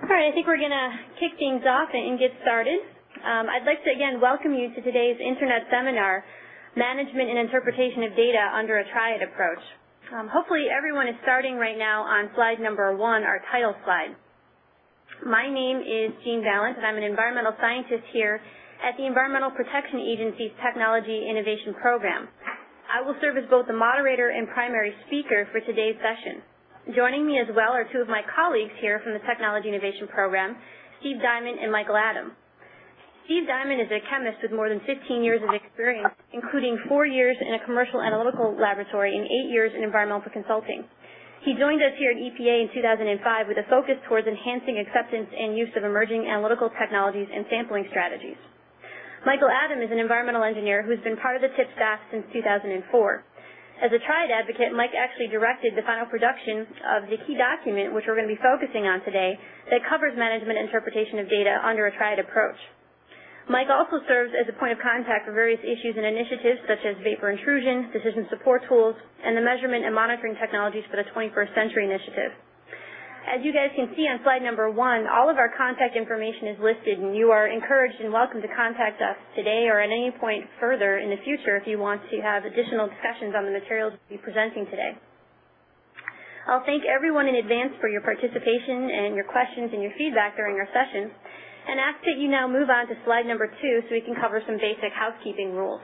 All right, I think we're going to kick things off and get started. I'd like to again welcome you to today's Internet seminar, Management and Interpretation of Data under a Triad Approach. Hopefully everyone is starting right now on slide number 1, our title slide. My name is Jean Valent, and I'm an environmental scientist here at the Environmental Protection Agency's Technology Innovation Program. I will serve as both the moderator and primary speaker for today's session. Joining me as well are two of my colleagues here from the Technology Innovation Program, Steve Diamond and Michael Adam. Steve Diamond is a chemist with more than 15 years of experience, including 4 years in a commercial analytical laboratory and 8 years in environmental consulting. He joined us here at EPA in 2005 with a focus towards enhancing acceptance and use of emerging analytical technologies and sampling strategies. Michael Adam is an environmental engineer who's been part of the TIP staff since 2004. As a Triad advocate, Mike actually directed the final production of the key document, which we're going to be focusing on today, that covers management and interpretation of data under a Triad approach. Mike also serves as a point of contact for various issues and initiatives such as vapor intrusion, decision support tools, and the measurement and monitoring technologies for the 21st Century Initiative. As you guys can see on slide number 1, all of our contact information is listed, and you are encouraged and welcome to contact us today or at any point further in the future if you want to have additional discussions on the materials we'll be presenting today. I'll thank everyone in advance for your participation and your questions and your feedback during our session, and ask that you now move on to slide number 2 so we can cover some basic housekeeping rules.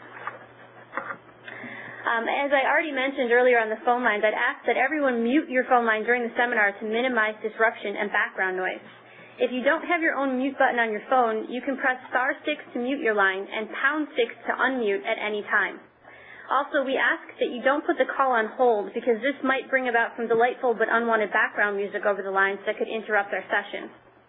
As I already mentioned earlier on the phone lines, I'd ask that everyone mute your phone line during the seminar to minimize disruption and background noise. If you don't have your own mute button on your phone, you can press *6 to mute your line and #6 to unmute at any time. Also, we ask that you don't put the call on hold because this might bring about some delightful but unwanted background music over the lines that could interrupt our session.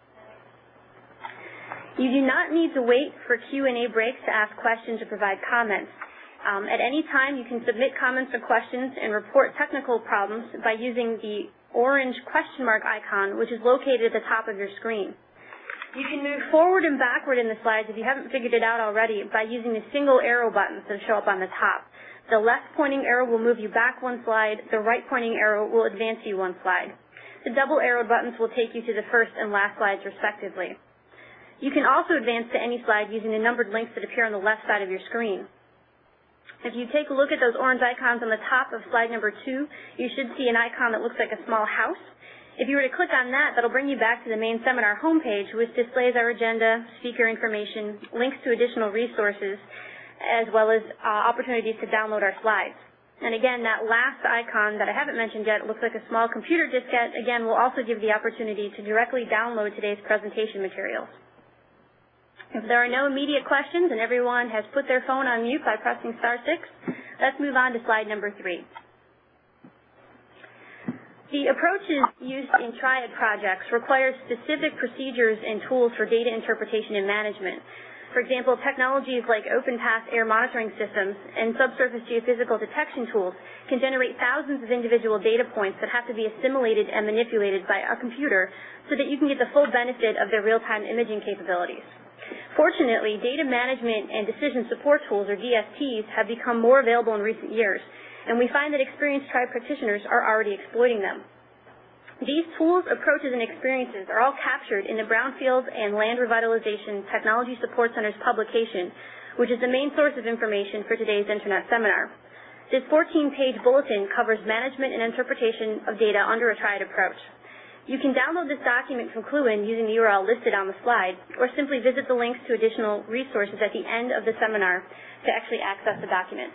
You do not need to wait for Q&A breaks to ask questions or provide comments. At any time, you can submit comments or questions and report technical problems by using the orange question mark icon, which is located at the top of your screen. You can move forward and backward in the slides if you haven't figured it out already by using the single arrow buttons that show up on the top. The left pointing arrow will move you back 1 slide. The right pointing arrow will advance you 1 slide. The double arrow buttons will take you to the first and last slides respectively. You can also advance to any slide using the numbered links that appear on the left side of your screen. If you take a look at those orange icons on the top of slide number 2, you should see an icon that looks like a small house. If you were to click on that, that'll bring you back to the main seminar homepage, which displays our agenda, speaker information, links to additional resources, as well as opportunities to download our slides. And again, that last icon that I haven't mentioned yet, it looks like a small computer diskette, again, will also give the opportunity to directly download today's presentation materials. If there are no immediate questions and everyone has put their phone on mute by pressing *6, let's move on to slide number 3. The approaches used in Triad projects require specific procedures and tools for data interpretation and management. For example, technologies like open-path air monitoring systems and subsurface geophysical detection tools can generate thousands of individual data points that have to be assimilated and manipulated by a computer so that you can get the full benefit of their real-time imaging capabilities. Fortunately, data management and decision support tools, or DSTs, have become more available in recent years, and we find that experienced Triad practitioners are already exploiting them. These tools, approaches, and experiences are all captured in the Brownfield and Land Revitalization Technology Support Center's publication, which is the main source of information for today's Internet seminar. This 14-page bulletin covers management and interpretation of data under a Triad approach. You can download this document from Kluin using the URL listed on the slide, or simply visit the links to additional resources at the end of the seminar to actually access the document.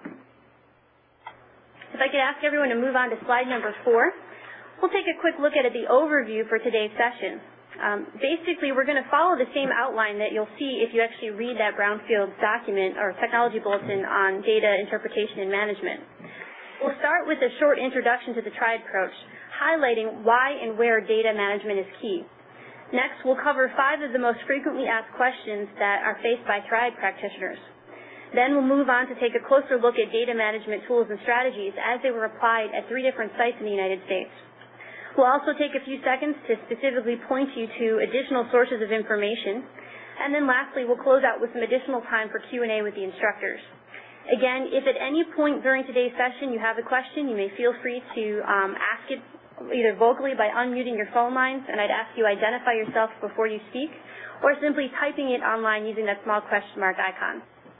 If I could ask everyone to move on to slide number 4, we'll take a quick look at the overview for today's session. Basically, we're going to follow the same outline that you'll see if you actually read that Brownfield document or technology bulletin on data interpretation and management. We'll start with a short introduction to the Triad approach, highlighting why and where data management is key. Next, we'll cover 5 of the most frequently asked questions that are faced by Triad practitioners. Then we'll move on to take a closer look at data management tools and strategies as they were applied at 3 different sites in the United States. We'll also take a few seconds to specifically point you to additional sources of information. And then lastly, we'll close out with some additional time for Q&A with the instructors. Again, if at any point during today's session you have a question, you may feel free to ask it either vocally by unmuting your phone lines, and I'd ask you identify yourself before you speak, or simply typing it online using that small question mark icon.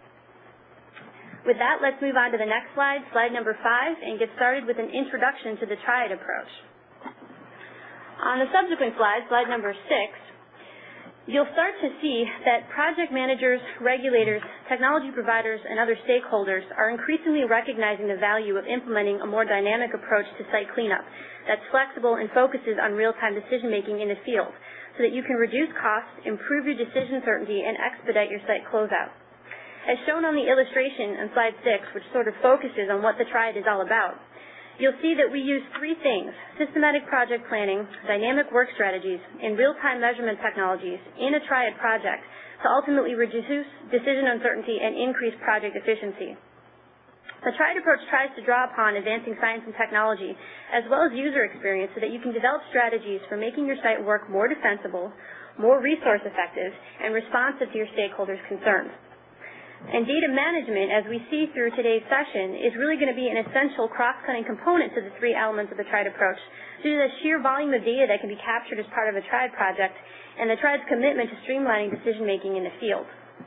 With that, let's move on to the next slide, slide number 5, and get started with an introduction to the triad approach. On the subsequent slide, slide number 6, you'll start to see that project managers, regulators, technology providers, and other stakeholders are increasingly recognizing the value of implementing a more dynamic approach to site cleanup that's flexible and focuses on real-time decision-making in the field so that you can reduce costs, improve your decision certainty, and expedite your site closeout. As shown on the illustration on slide 6, which sort of focuses on what the triad is all about, you'll see that we use 3 things: systematic project planning, dynamic work strategies, and real-time measurement technologies in a triad project to ultimately reduce decision uncertainty and increase project efficiency. The triad approach tries to draw upon advancing science and technology as well as user experience so that you can develop strategies for making your site work more defensible, more resource effective, and responsive to your stakeholders' concerns. And data management, as we see through today's session, is really going to be an essential cross-cutting component to the 3 elements of the triad approach due to the sheer volume of data that can be captured as part of a triad project and the triad's commitment to streamlining decision-making in the field.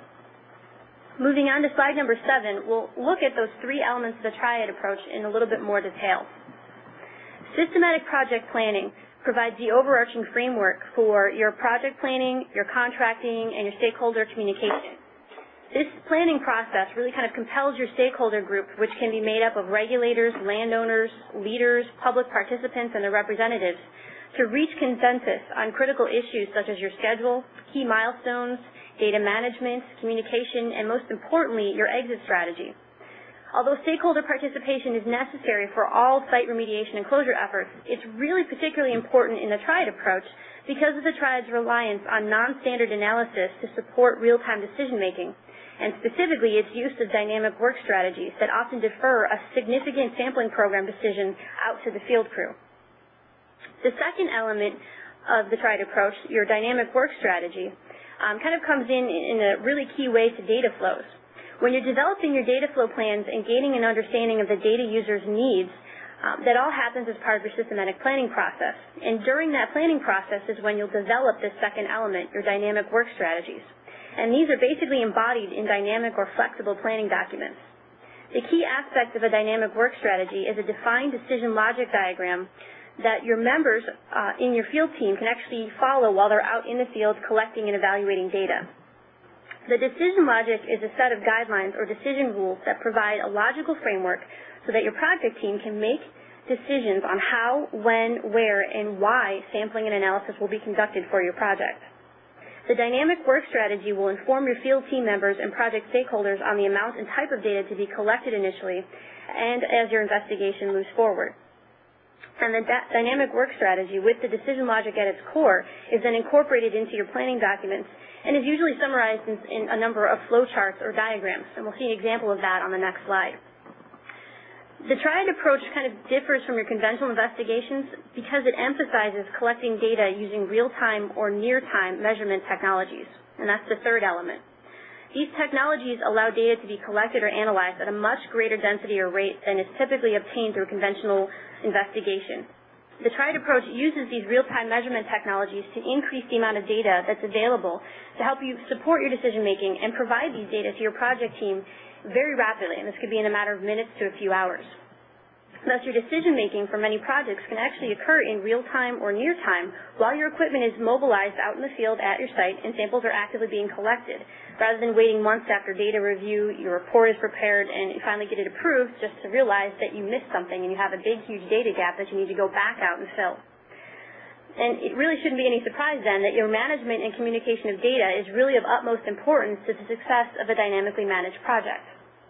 Moving on to slide number 7, we'll look at those 3 elements of the triad approach in a little bit more detail. Systematic project planning provides the overarching framework for your project planning, your contracting, and your stakeholder communication. This planning process really kind of compels your stakeholder group, which can be made up of regulators, landowners, leaders, public participants, and their representatives, to reach consensus on critical issues such as your schedule, key milestones, data management, communication, and most importantly, your exit strategy. Although stakeholder participation is necessary for all site remediation and closure efforts, it's really particularly important in the triad approach because of the triad's reliance on non-standard analysis to support real-time decision-making, and specifically its use of dynamic work strategies that often defer a significant sampling program decision out to the field crew. The second element of the triad approach, your dynamic work strategy, kind of comes in a really key way to data flows. When you're developing your data flow plans and gaining an understanding of the data user's needs, that all happens as part of your systematic planning process. And during that planning process is when you'll develop this second element, your dynamic work strategies. And these are basically embodied in dynamic or flexible planning documents. The key aspect of a dynamic work strategy is a defined decision logic diagram that your members in your field team can actually follow while they're out in the field collecting and evaluating data. The decision logic is a set of guidelines or decision rules that provide a logical framework so that your project team can make decisions on how, when, where, and why sampling and analysis will be conducted for your project. The dynamic work strategy will inform your field team members and project stakeholders on the amount and type of data to be collected initially and as your investigation moves forward. And the dynamic work strategy with the decision logic at its core is then incorporated into your planning documents and is usually summarized in a number of flowcharts or diagrams, and we'll see an example of that on the next slide. The triad approach kind of differs from your conventional investigations because it emphasizes collecting data using real-time or near-time measurement technologies, and that's the third element. These technologies allow data to be collected or analyzed at a much greater density or rate than is typically obtained through conventional investigation. The triad approach uses these real-time measurement technologies to increase the amount of data that's available to help you support your decision-making and provide these data to your project team very rapidly, and this could be in a matter of minutes to a few hours. Thus, your decision-making for many projects can actually occur in real time or near time while your equipment is mobilized out in the field at your site and samples are actively being collected, rather than waiting months after data review, your report is prepared, and you finally get it approved just to realize that you missed something and you have a big, huge data gap that you need to go back out and fill. And it really shouldn't be any surprise then that your management and communication of data is really of utmost importance to the success of a dynamically managed project.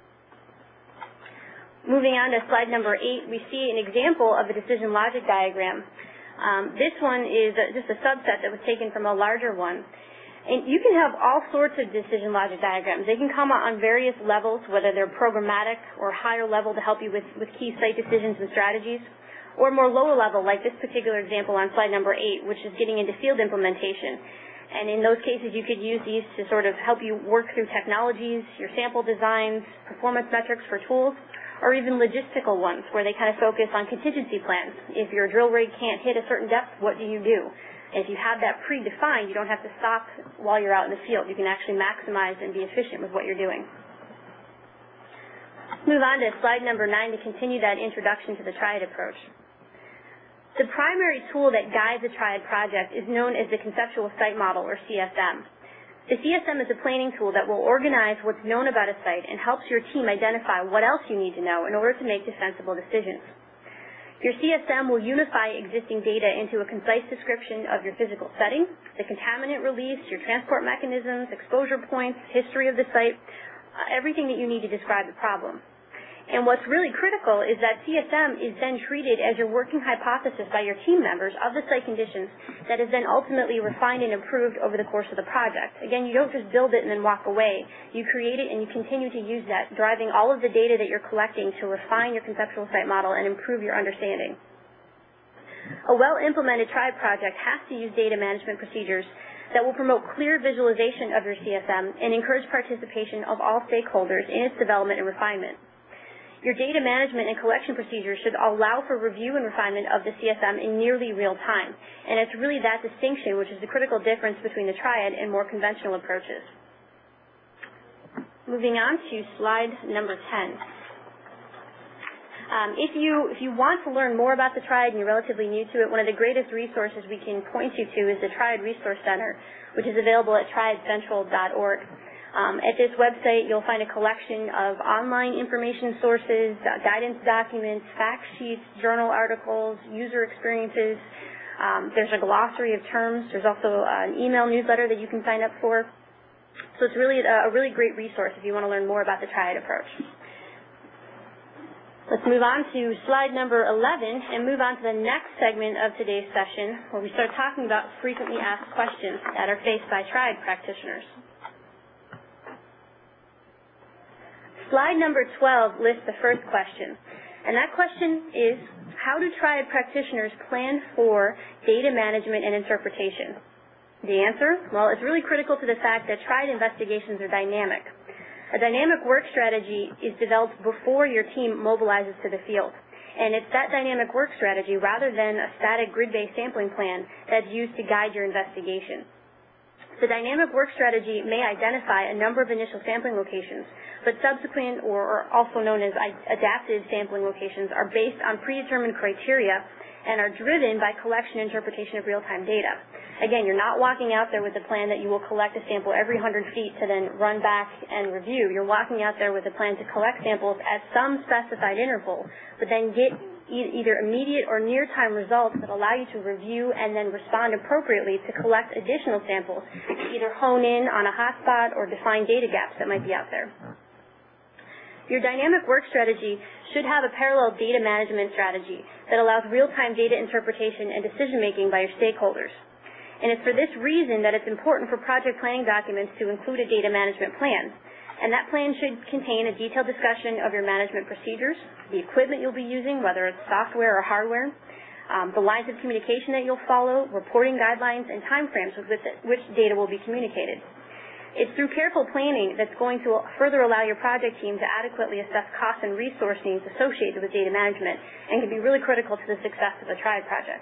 Moving on to slide number 8, we see an example of a decision logic diagram. This one is just a subset that was taken from a larger one. And you can have all sorts of decision logic diagrams. They can come on various levels, whether they're programmatic or higher level to help you with key site decisions and strategies, or more lower level, like this particular example on slide number 8, which is getting into field implementation. And in those cases, you could use these to sort of help you work through technologies, your sample designs, performance metrics for tools, or even logistical ones where they kind of focus on contingency plans. If your drill rig can't hit a certain depth, what do you do? If you have that predefined, you don't have to stop while you're out in the field. You can actually maximize and be efficient with what you're doing. Let's move on to slide number 9 to continue that introduction to the Triad approach. The primary tool that guides a Triad project is known as the Conceptual Site Model, or CSM. The CSM is a planning tool that will organize what's known about a site and helps your team identify what else you need to know in order to make defensible decisions. Your CSM will unify existing data into a concise description of your physical setting, the contaminant release, your transport mechanisms, exposure points, history of the site, everything that you need to describe the problem. And what's really critical is that CSM is then treated as your working hypothesis by your team members of the site conditions that is then ultimately refined and improved over the course of the project. Again, you don't just build it and then walk away. You create it and you continue to use that, driving all of the data that you're collecting to refine your conceptual site model and improve your understanding. A well-implemented Triad project has to use data management procedures that will promote clear visualization of your CSM and encourage participation of all stakeholders in its development and refinement. Your data management and collection procedures should allow for review and refinement of the CSM in nearly real time. And it's really that distinction which is the critical difference between the Triad and more conventional approaches. Moving on to slide number 10. If you want to learn more about the Triad and you're relatively new to it, one of the greatest resources we can point you to is the Triad Resource Center, which is available at triadcentral.org. At this website, you'll find a collection of online information sources, guidance documents, fact sheets, journal articles, user experiences. There's a glossary of terms. There's also an email newsletter that you can sign up for. So it's really a really great resource if you want to learn more about the Triad approach. Let's move on to slide number 11 and move on to the next segment of today's session, where we start talking about frequently asked questions that are faced by Triad practitioners. Slide number 12 lists the first question, and that question is, how do Triad practitioners plan for data management and interpretation? The answer? Well, it's really critical to the fact that Triad investigations are dynamic. A dynamic work strategy is developed before your team mobilizes to the field, and it's that dynamic work strategy rather than a static grid-based sampling plan that's used to guide your investigation. The dynamic work strategy may identify a number of initial sampling locations, but subsequent or also known as adaptive sampling locations are based on predetermined criteria and are driven by collection and interpretation of real-time data. Again, you're not walking out there with a plan that you will collect a sample every 100 feet to then run back and review. You're walking out there with a plan to collect samples at some specified interval, but then get either immediate or near-time results that allow you to review and then respond appropriately to collect additional samples to either hone in on a hotspot or define data gaps that might be out there. Your dynamic work strategy should have a parallel data management strategy that allows real-time data interpretation and decision-making by your stakeholders. And it's for this reason that it's important for project planning documents to include a data management plan. And that plan should contain a detailed discussion of your management procedures, the equipment you'll be using, whether it's software or hardware, the lines of communication that you'll follow, reporting guidelines, and timeframes with which data will be communicated. It's through careful planning that's going to further allow your project team to adequately assess costs and resource needs associated with data management and can be really critical to the success of a Triad project.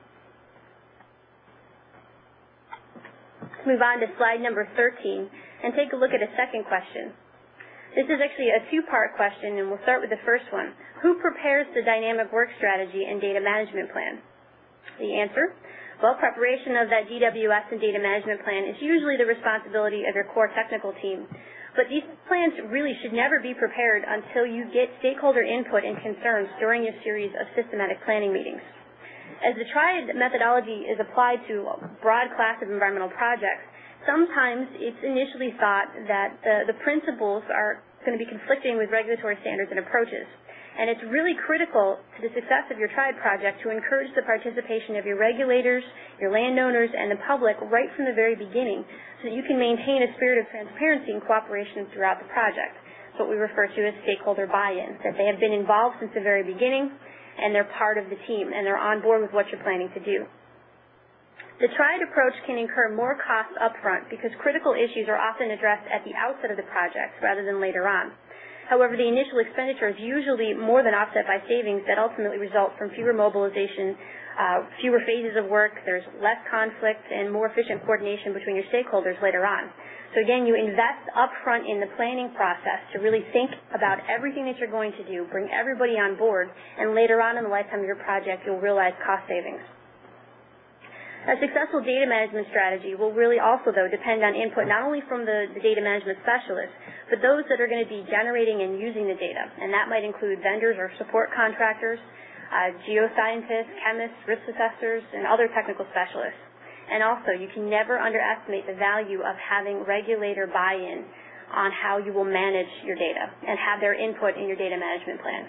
Let's move on to slide number 13 and take a look at a second question. This is actually a two-part question, and we'll start with the first one. Who prepares the dynamic work strategy and data management plan? The answer? Well, preparation of that DWS and data management plan is usually the responsibility of your core technical team. But these plans really should never be prepared until you get stakeholder input and concerns during a series of systematic planning meetings. As the Triad methodology is applied to a broad class of environmental projects, sometimes it's initially thought that the principles are going to be conflicting with regulatory standards and approaches. And it's really critical to the success of your Triad project to encourage the participation of your regulators, your landowners, and the public right from the very beginning so that you can maintain a spirit of transparency and cooperation throughout the project. It's what we refer to as stakeholder buy-in, that they have been involved since the very beginning and they're part of the team and they're on board with what you're planning to do. The Triad approach can incur more costs upfront because critical issues are often addressed at the outset of the project rather than later on. However, the initial expenditure is usually more than offset by savings that ultimately result from fewer mobilization, fewer phases of work, there's less conflict, and more efficient coordination between your stakeholders later on. So again, you invest upfront in the planning process to really think about everything that you're going to do, bring everybody on board, and later on in the lifetime of your project, you'll realize cost savings. A successful data management strategy will really also, though, depend on input not only from the data management specialists, but those that are going to be generating and using the data. And that might include vendors or support contractors, geoscientists, chemists, risk assessors, and other technical specialists. And also, you can never underestimate the value of having regulator buy-in on how you will manage your data and have their input in your data management plan.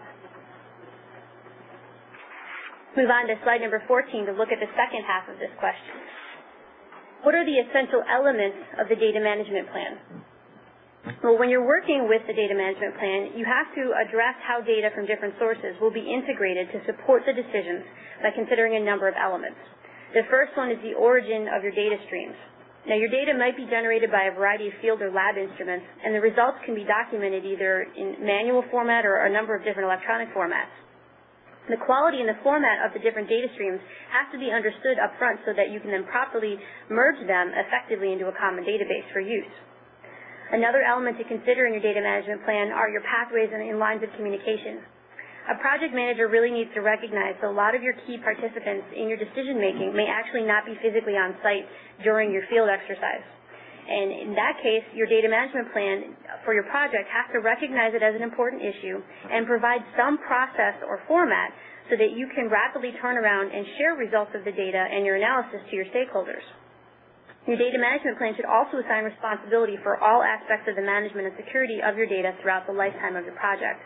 Move on to slide number 14 to look at the second half of this question. What are the essential elements of the data management plan? Well, when you're working with the data management plan, you have to address how data from different sources will be integrated to support the decisions by considering a number of elements. The first one is the origin of your data streams. Now, your data might be generated by a variety of field or lab instruments, and the results can be documented either in manual format or a number of different electronic formats. The quality and the format of the different data streams has to be understood up front so that you can then properly merge them effectively into a common database for use. Another element to consider in your data management plan are your pathways and lines of communication. A project manager really needs to recognize that a lot of your key participants in your decision-making may actually not be physically on site during your field exercise. And in that case, your data management plan for your project has to recognize it as an important issue and provide some process or format so that you can rapidly turn around and share results of the data and your analysis to your stakeholders. Your data management plan should also assign responsibility for all aspects of the management and security of your data throughout the lifetime of your project.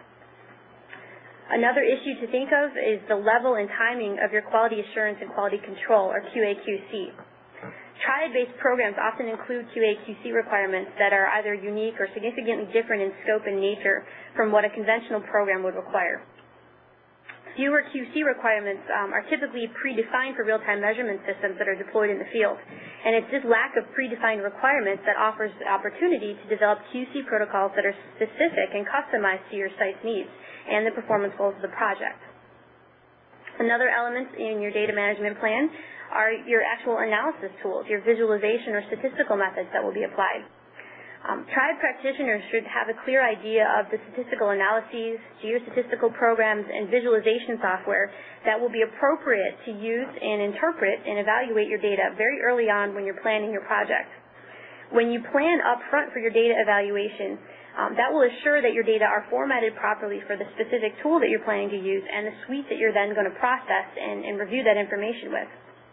Another issue to think of is the level and timing of your quality assurance and quality control, or QA/QC. Triad-based programs often include QA/QC requirements that are either unique or significantly different in scope and nature from what a conventional program would require. Fewer QC requirements are typically predefined for real-time measurement systems that are deployed in the field, and it's this lack of predefined requirements that offers the opportunity to develop QC protocols that are specific and customized to your site's needs and the performance goals of the project. Another element in your data management plan are your actual analysis tools, your visualization or statistical methods that will be applied. Triad practitioners should have a clear idea of the statistical analyses, geostatistical programs, and visualization software that will be appropriate to use and interpret and evaluate your data very early on when you're planning your project. When you plan up front for your data evaluation, that will assure that your data are formatted properly for the specific tool that you're planning to use and the suite that you're then going to process and review that information with.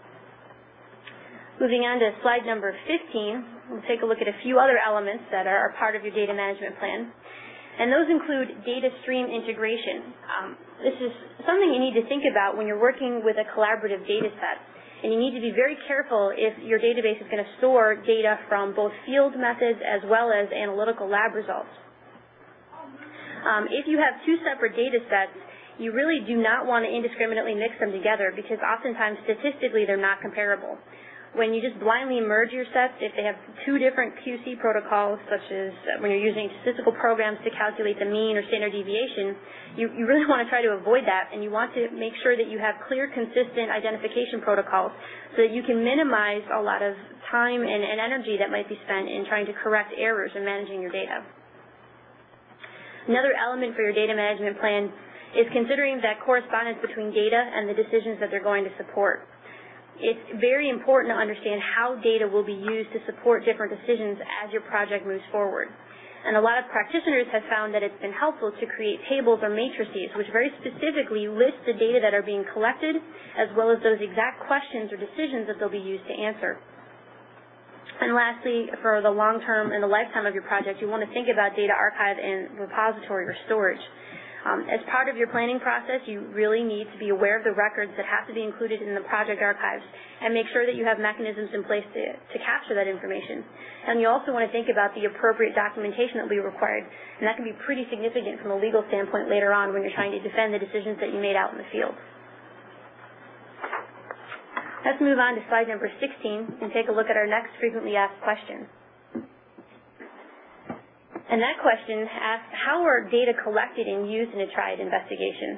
Moving on to slide number 15, we'll take a look at a few other elements that are part of your data management plan. And those include data stream integration. This is something you need to think about when you're working with a collaborative data set. And you need to be very careful if your database is going to store data from both field methods as well as analytical lab results. If you have two separate data sets, you really do not want to indiscriminately mix them together because oftentimes statistically they're not comparable. When you just blindly merge your sets, if they have two different QC protocols, such as when you're using statistical programs to calculate the mean or standard deviation, you really want to try to avoid that, and you want to make sure that you have clear, consistent identification protocols so that you can minimize a lot of time and energy that might be spent in trying to correct errors in managing your data. Another element for your data management plan is considering that correspondence between data and the decisions that they're going to support. It's very important to understand how data will be used to support different decisions as your project moves forward. And a lot of practitioners have found that it's been helpful to create tables or matrices which very specifically list the data that are being collected as well as those exact questions or decisions that they'll be used to answer. And lastly, for the long term and the lifetime of your project, you want to think about data archive and repository or storage. As part of your planning process, you really need to be aware of the records that have to be included in the project archives and make sure that you have mechanisms in place to capture that information. And you also want to think about the appropriate documentation that will be required, and that can be pretty significant from a legal standpoint later on when you're trying to defend the decisions that you made out in the field. Let's move on to slide number 16 and take a look at our next frequently asked question. And that question asks, how are data collected and used in a triad investigation?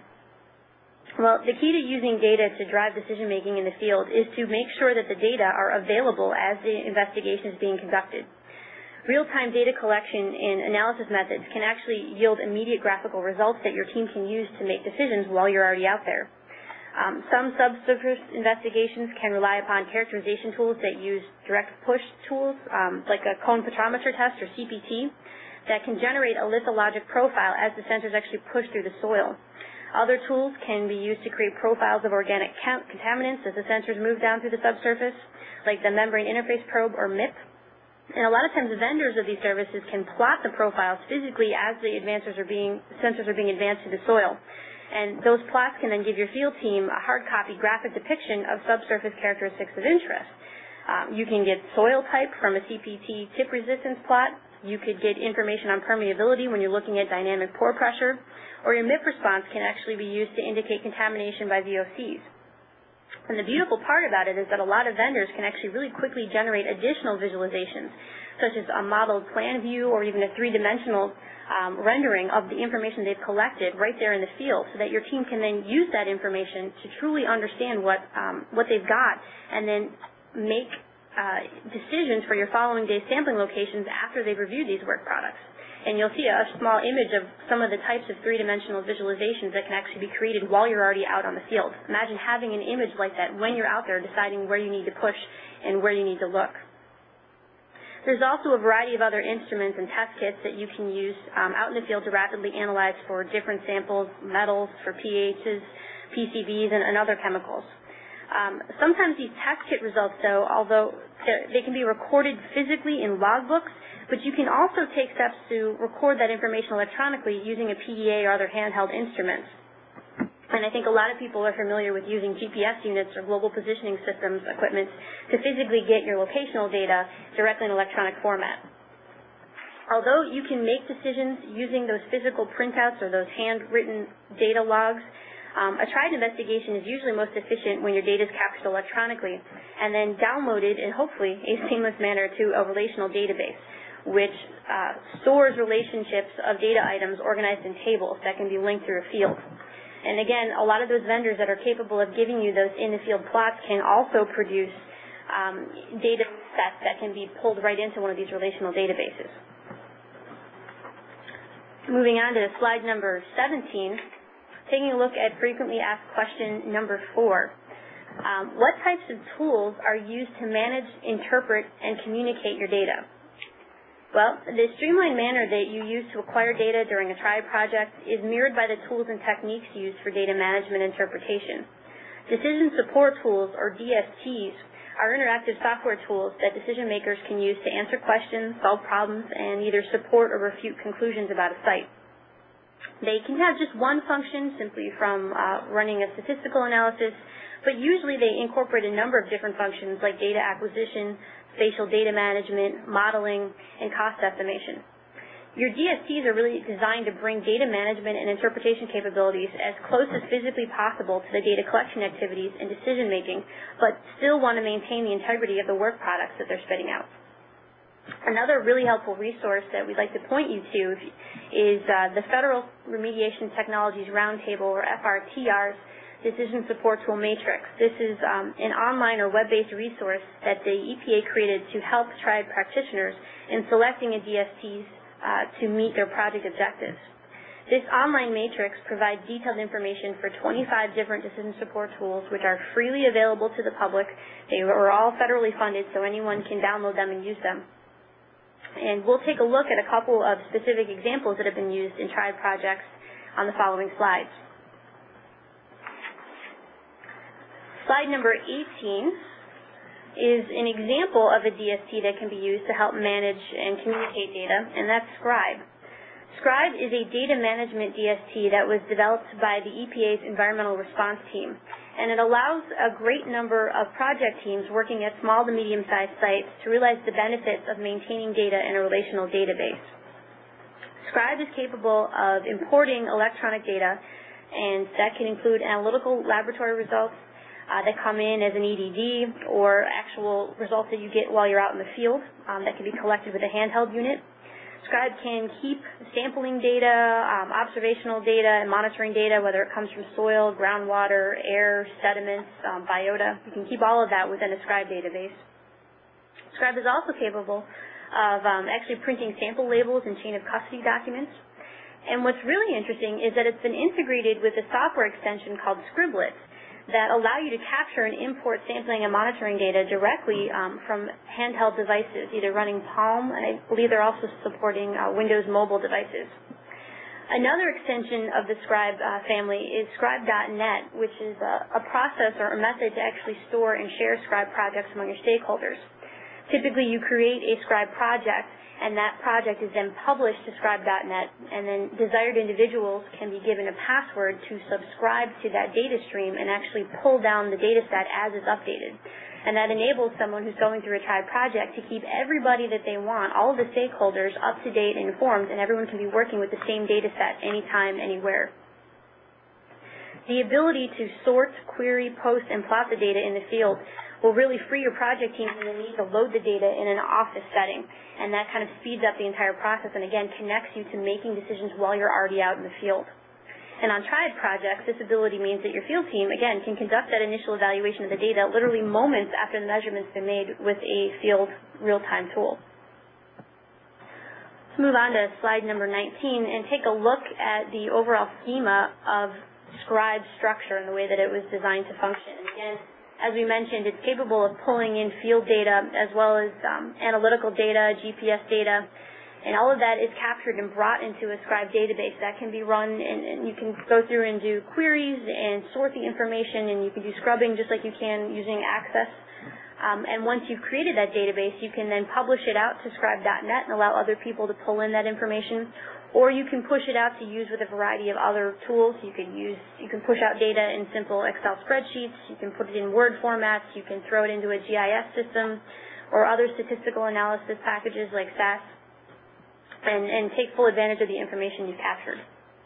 Well, the key to using data to drive decision-making in the field is to make sure that the data are available as the investigation is being conducted. Real-time data collection and analysis methods can actually yield immediate graphical results that your team can use to make decisions while you're already out there. Some subsurface investigations can rely upon characterization tools that use direct push tools, like a cone petrometer test or CPT, that can generate a lithologic profile as the sensors actually push through the soil. Other tools can be used to create profiles of organic contaminants as the sensors move down through the subsurface, like the membrane interface probe or MIP. And a lot of times the vendors of these services can plot the profiles physically as the sensors are being advanced to the soil. And those plots can then give your field team a hard copy graphic depiction of subsurface characteristics of interest. You can get soil type from a CPT tip resistance plot. You could get information on permeability when you're looking at dynamic pore pressure, or your MIP response can actually be used to indicate contamination by VOCs. And the beautiful part about it is that a lot of vendors can actually really quickly generate additional visualizations, such as a modeled plan view or even a three-dimensional rendering of the information they've collected right there in the field, so that your team can then use that information to truly understand what they've got and then make decisions for your following day's sampling locations after they've reviewed these work products. And you'll see a small image of some of the types of three-dimensional visualizations that can actually be created while you're already out on the field. Imagine having an image like that when you're out there deciding where you need to push and where you need to look. There's also a variety of other instruments and test kits that you can use out in the field to rapidly analyze for different samples, metals, for pHs, PCBs, and other chemicals. Sometimes these test kit results, though, although they can be recorded physically in logbooks, but you can also take steps to record that information electronically using a PDA or other handheld instruments. And I think a lot of people are familiar with using GPS units or global positioning systems equipment to physically get your locational data directly in electronic format. Although you can make decisions using those physical printouts or those handwritten data logs, a triad investigation is usually most efficient when your data is captured electronically and then downloaded in hopefully a seamless manner to a relational database, which stores relationships of data items organized in tables that can be linked through a field. And again, a lot of those vendors that are capable of giving you those in-the-field plots can also produce data sets that can be pulled right into one of these relational databases. Moving on to slide number 17, taking a look at frequently asked question number 4. What types of tools are used to manage, interpret, and communicate your data? Well, the streamlined manner that you use to acquire data during a triad project is mirrored by the tools and techniques used for data management interpretation. Decision support tools, or DSTs, are interactive software tools that decision makers can use to answer questions, solve problems, and either support or refute conclusions about a site. They can have just one function, simply from running a statistical analysis, but usually they incorporate a number of different functions like data acquisition, spatial data management, modeling, and cost estimation. Your DSTs are really designed to bring data management and interpretation capabilities as close as physically possible to the data collection activities and decision making, but still want to maintain the integrity of the work products that they're spitting out. Another really helpful resource that we'd like to point you to is the Federal Remediation Technologies Roundtable, or FRTR's Decision Support Tool Matrix. This is an online or web-based resource that the EPA created to help triad practitioners in selecting a DSTs to meet their project objectives. This online matrix provides detailed information for 25 different decision support tools, which are freely available to the public. They are all federally funded, so anyone can download them and use them. And we'll take a look at a couple of specific examples that have been used in triad projects on the following slides. Slide number 18 is an example of a DST that can be used to help manage and communicate data, and that's Scribe. Scribe is a data management DST that was developed by the EPA's Environmental Response Team, and it allows a great number of project teams working at small to medium-sized sites to realize the benefits of maintaining data in a relational database. Scribe is capable of importing electronic data, and that can include analytical laboratory results that come in as an EDD, or actual results that you get while you're out in the field that can be collected with a handheld unit. Scribe can keep sampling data, observational data, and monitoring data, whether it comes from soil, groundwater, air, sediments, biota. You can keep all of that within a Scribe database. Scribe is also capable of actually printing sample labels and chain of custody documents. And what's really interesting is that it's been integrated with a software extension called Scriblets that allow you to capture and import sampling and monitoring data directly from handheld devices, either running Palm, and I believe they're also supporting Windows mobile devices. Another extension of the Scribe family is Scribe.net, which is a process or a method to actually store and share Scribe projects among your stakeholders. Typically, you create a Scribe project, and that project is then published to Scribe.net, and then desired individuals can be given a password to subscribe to that data stream and actually pull down the data set as it's updated. And that enables someone who's going through a Tribe project to keep everybody that they want, all of the stakeholders, up to date and informed, and everyone can be working with the same data set anytime, anywhere. The ability to sort, query, post, and plot the data in the field will really free your project team from the need to load the data in an office setting. And that kind of speeds up the entire process and, again, connects you to making decisions while you're already out in the field. And on Tribe projects, this ability means that your field team, again, can conduct that initial evaluation of the data literally moments after the measurement's been made with a field real-time tool. Let's move on to slide number 19 and take a look at the overall schema of Scribe structure and the way that it was designed to function. And again, as we mentioned, it's capable of pulling in field data as well as analytical data, GPS data, and all of that is captured and brought into a Scribe database that can be run, and you can go through and do queries and sort the information, and you can do scrubbing just like you can using Access. And once you've created that database, you can then publish it out to Scribe.net and allow other people to pull in that information. Or you can push it out to use with a variety of other tools. You can push out data in simple Excel spreadsheets. You can put it in Word formats. You can throw it into a GIS system or other statistical analysis packages like SAS and take full advantage of the information you've captured.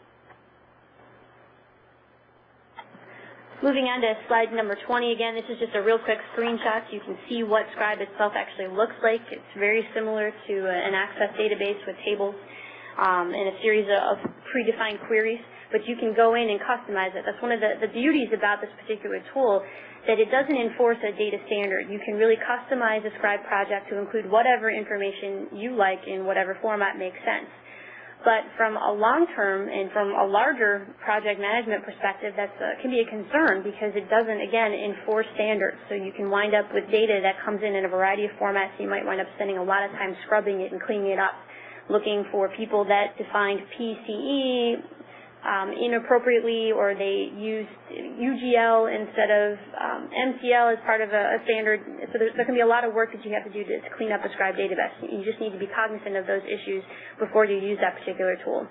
Moving on to slide number 20, again, this is just a real quick screenshot so you can see what Scribe itself actually looks like. It's very similar to an Access database with tables and a series of predefined queries, but you can go in and customize it. That's one of the beauties about this particular tool, that it doesn't enforce a data standard. You can really customize a Scribe project to include whatever information you like in whatever format makes sense. But from a long-term and from a larger project management perspective, that can be a concern because it doesn't, again, enforce standards. So you can wind up with data that comes in a variety of formats. You might wind up spending a lot of time scrubbing it and cleaning it up, looking for people that defined PCE inappropriately, or they used UGL instead of MCL as part of a standard. So there can be a lot of work that you have to do to clean up a Scribe database. You just need to be cognizant of those issues before you use that particular tool.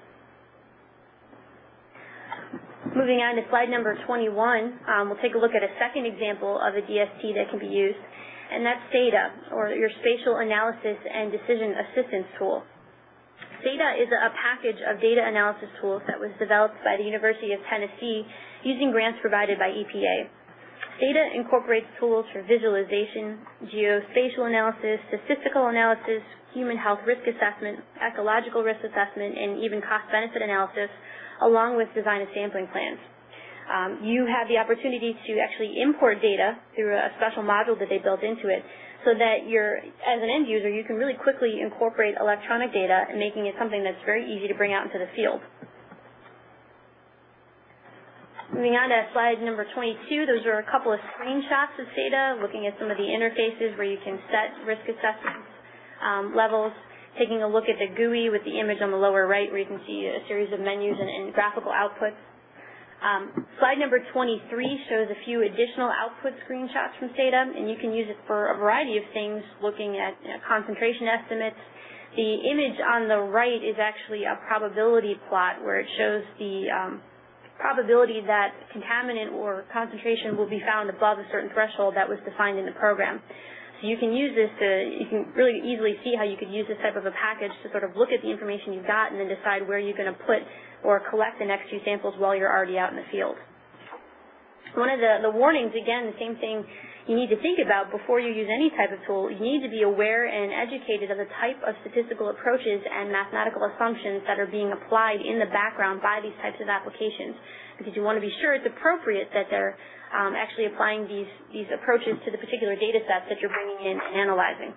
Moving on to slide number 21, we'll take a look at a second example of a DST that can be used, and that's SADA, or your Spatial Analysis and Decision Assistance Tool. SADA is a package of data analysis tools that was developed by the University of Tennessee using grants provided by EPA. SADA incorporates tools for visualization, geospatial analysis, statistical analysis, human health risk assessment, ecological risk assessment, and even cost-benefit analysis, along with design of sampling plans. You have the opportunity to actually import data through a special module that they built into it, so that as an end user, you can really quickly incorporate electronic data and making it something that's very easy to bring out into the field. Moving on to slide number 22, those are a couple of screenshots of SADA, looking at some of the interfaces where you can set risk assessment levels, taking a look at the GUI with the image on the lower right where you can see a series of menus and graphical outputs. Slide number 23 shows a few additional output screenshots from SADA, and you can use it for a variety of things, looking at concentration estimates. The image on the right is actually a probability plot where it shows the probability that contaminant or concentration will be found above a certain threshold that was defined in the program. So you can use this you can really easily see how you could use this type of a package to sort of look at the information you've got and then decide where you're going to put or collect the next few samples while you're already out in the field. One of the warnings, again, the same thing you need to think about before you use any type of tool. You need to be aware and educated of the type of statistical approaches and mathematical assumptions that are being applied in the background by these types of applications, because you want to be sure it's appropriate that they're actually applying these approaches to the particular data sets that you're bringing in and analyzing.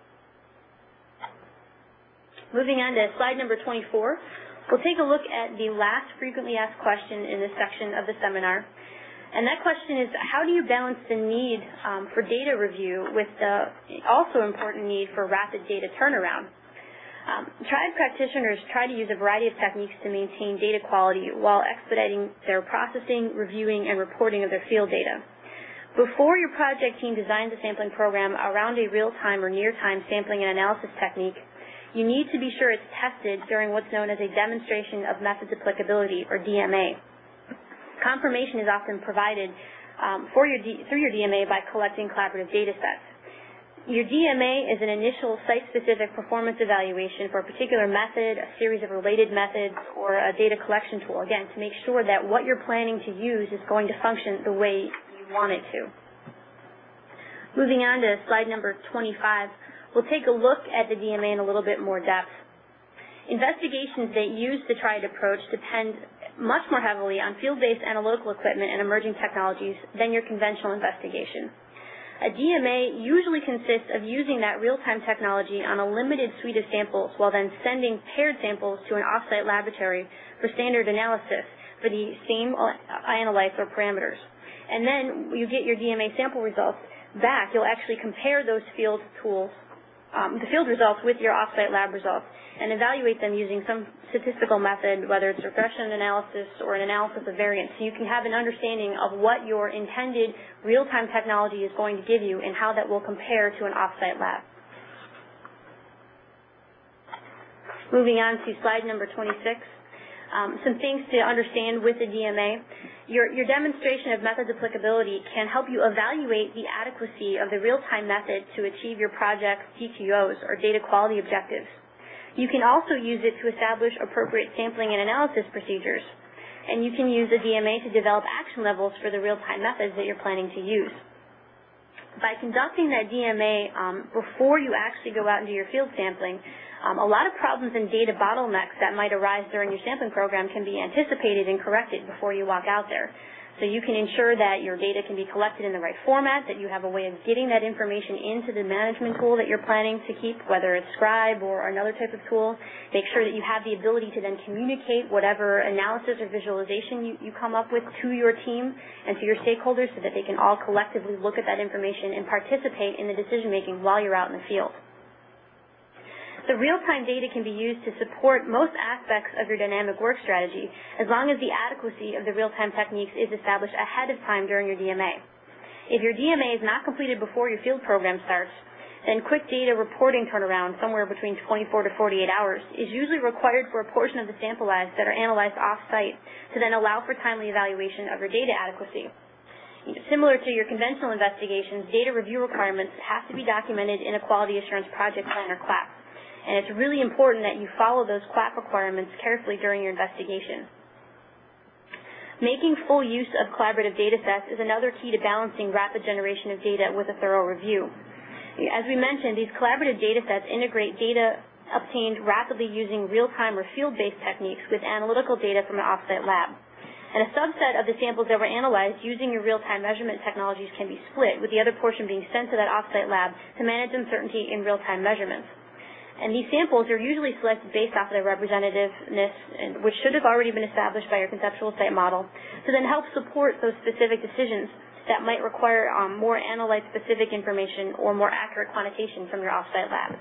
Moving on to slide number 24, we'll take a look at the last frequently asked question in this section of the seminar. And that question is, how do you balance the need for data review with the also important need for rapid data turnaround? Triad practitioners try to use a variety of techniques to maintain data quality while expediting their processing, reviewing, and reporting of their field data. Before your project team designs a sampling program around a real-time or near-time sampling and analysis technique, you need to be sure it's tested during what's known as a demonstration of methods applicability, or DMA. Confirmation is often provided through your DMA by collecting collaborative data sets. Your DMA is an initial site-specific performance evaluation for a particular method, a series of related methods, or a data collection tool, again, to make sure that what you're planning to use is going to function the way you want it to. Moving on to slide number 25, we'll take a look at the DMA in a little bit more depth. Investigations that use the Triad approach depend much more heavily on field-based analytical equipment and emerging technologies than your conventional investigation. A DMA usually consists of using that real-time technology on a limited suite of samples while then sending paired samples to an off-site laboratory for standard analysis for the same analytes or parameters. And then you get your DMA sample results back. You'll actually compare those field results with your off-site lab results and evaluate them using some statistical method, whether it's regression analysis or an analysis of variance, so you can have an understanding of what your intended real-time technology is going to give you and how that will compare to an off-site lab. Moving on to slide number 26. Some things to understand with the DMA. Your demonstration of methods applicability can help you evaluate the adequacy of the real-time method to achieve your project's DQOs, or data quality objectives. You can also use it to establish appropriate sampling and analysis procedures. And you can use the DMA to develop action levels for the real-time methods that you're planning to use. By conducting that DMA before you actually go out and do your field sampling, a lot of problems and data bottlenecks that might arise during your sampling program can be anticipated and corrected before you walk out there. So you can ensure that your data can be collected in the right format, that you have a way of getting that information into the management tool that you're planning to keep, whether it's Scribe or another type of tool. Make sure that you have the ability to then communicate whatever analysis or visualization you come up with to your team and to your stakeholders so that they can all collectively look at that information and participate in the decision-making while you're out in the field. The real-time data can be used to support most aspects of your dynamic work strategy as long as the adequacy of the real-time techniques is established ahead of time during your DMA. If your DMA is not completed before your field program starts, then quick data reporting turnaround, somewhere between 24 to 48 hours, is usually required for a portion of the sample lives that are analyzed off-site to then allow for timely evaluation of your data adequacy. Similar to your conventional investigations, data review requirements have to be documented in a Quality Assurance Project Plan, or QAP. And it's really important that you follow those QAP requirements carefully during your investigation. Making full use of collaborative data sets is another key to balancing rapid generation of data with a thorough review. As we mentioned, these collaborative data sets integrate data obtained rapidly using real-time or field-based techniques with analytical data from an off-site lab. And a subset of the samples that were analyzed using your real-time measurement technologies can be split, with the other portion being sent to that off-site lab to manage uncertainty in real-time measurements. And these samples are usually selected based off of their representativeness, which should have already been established by your conceptual site model, to then help support those specific decisions that might require more analyte-specific information or more accurate quantitation from your off-site lab.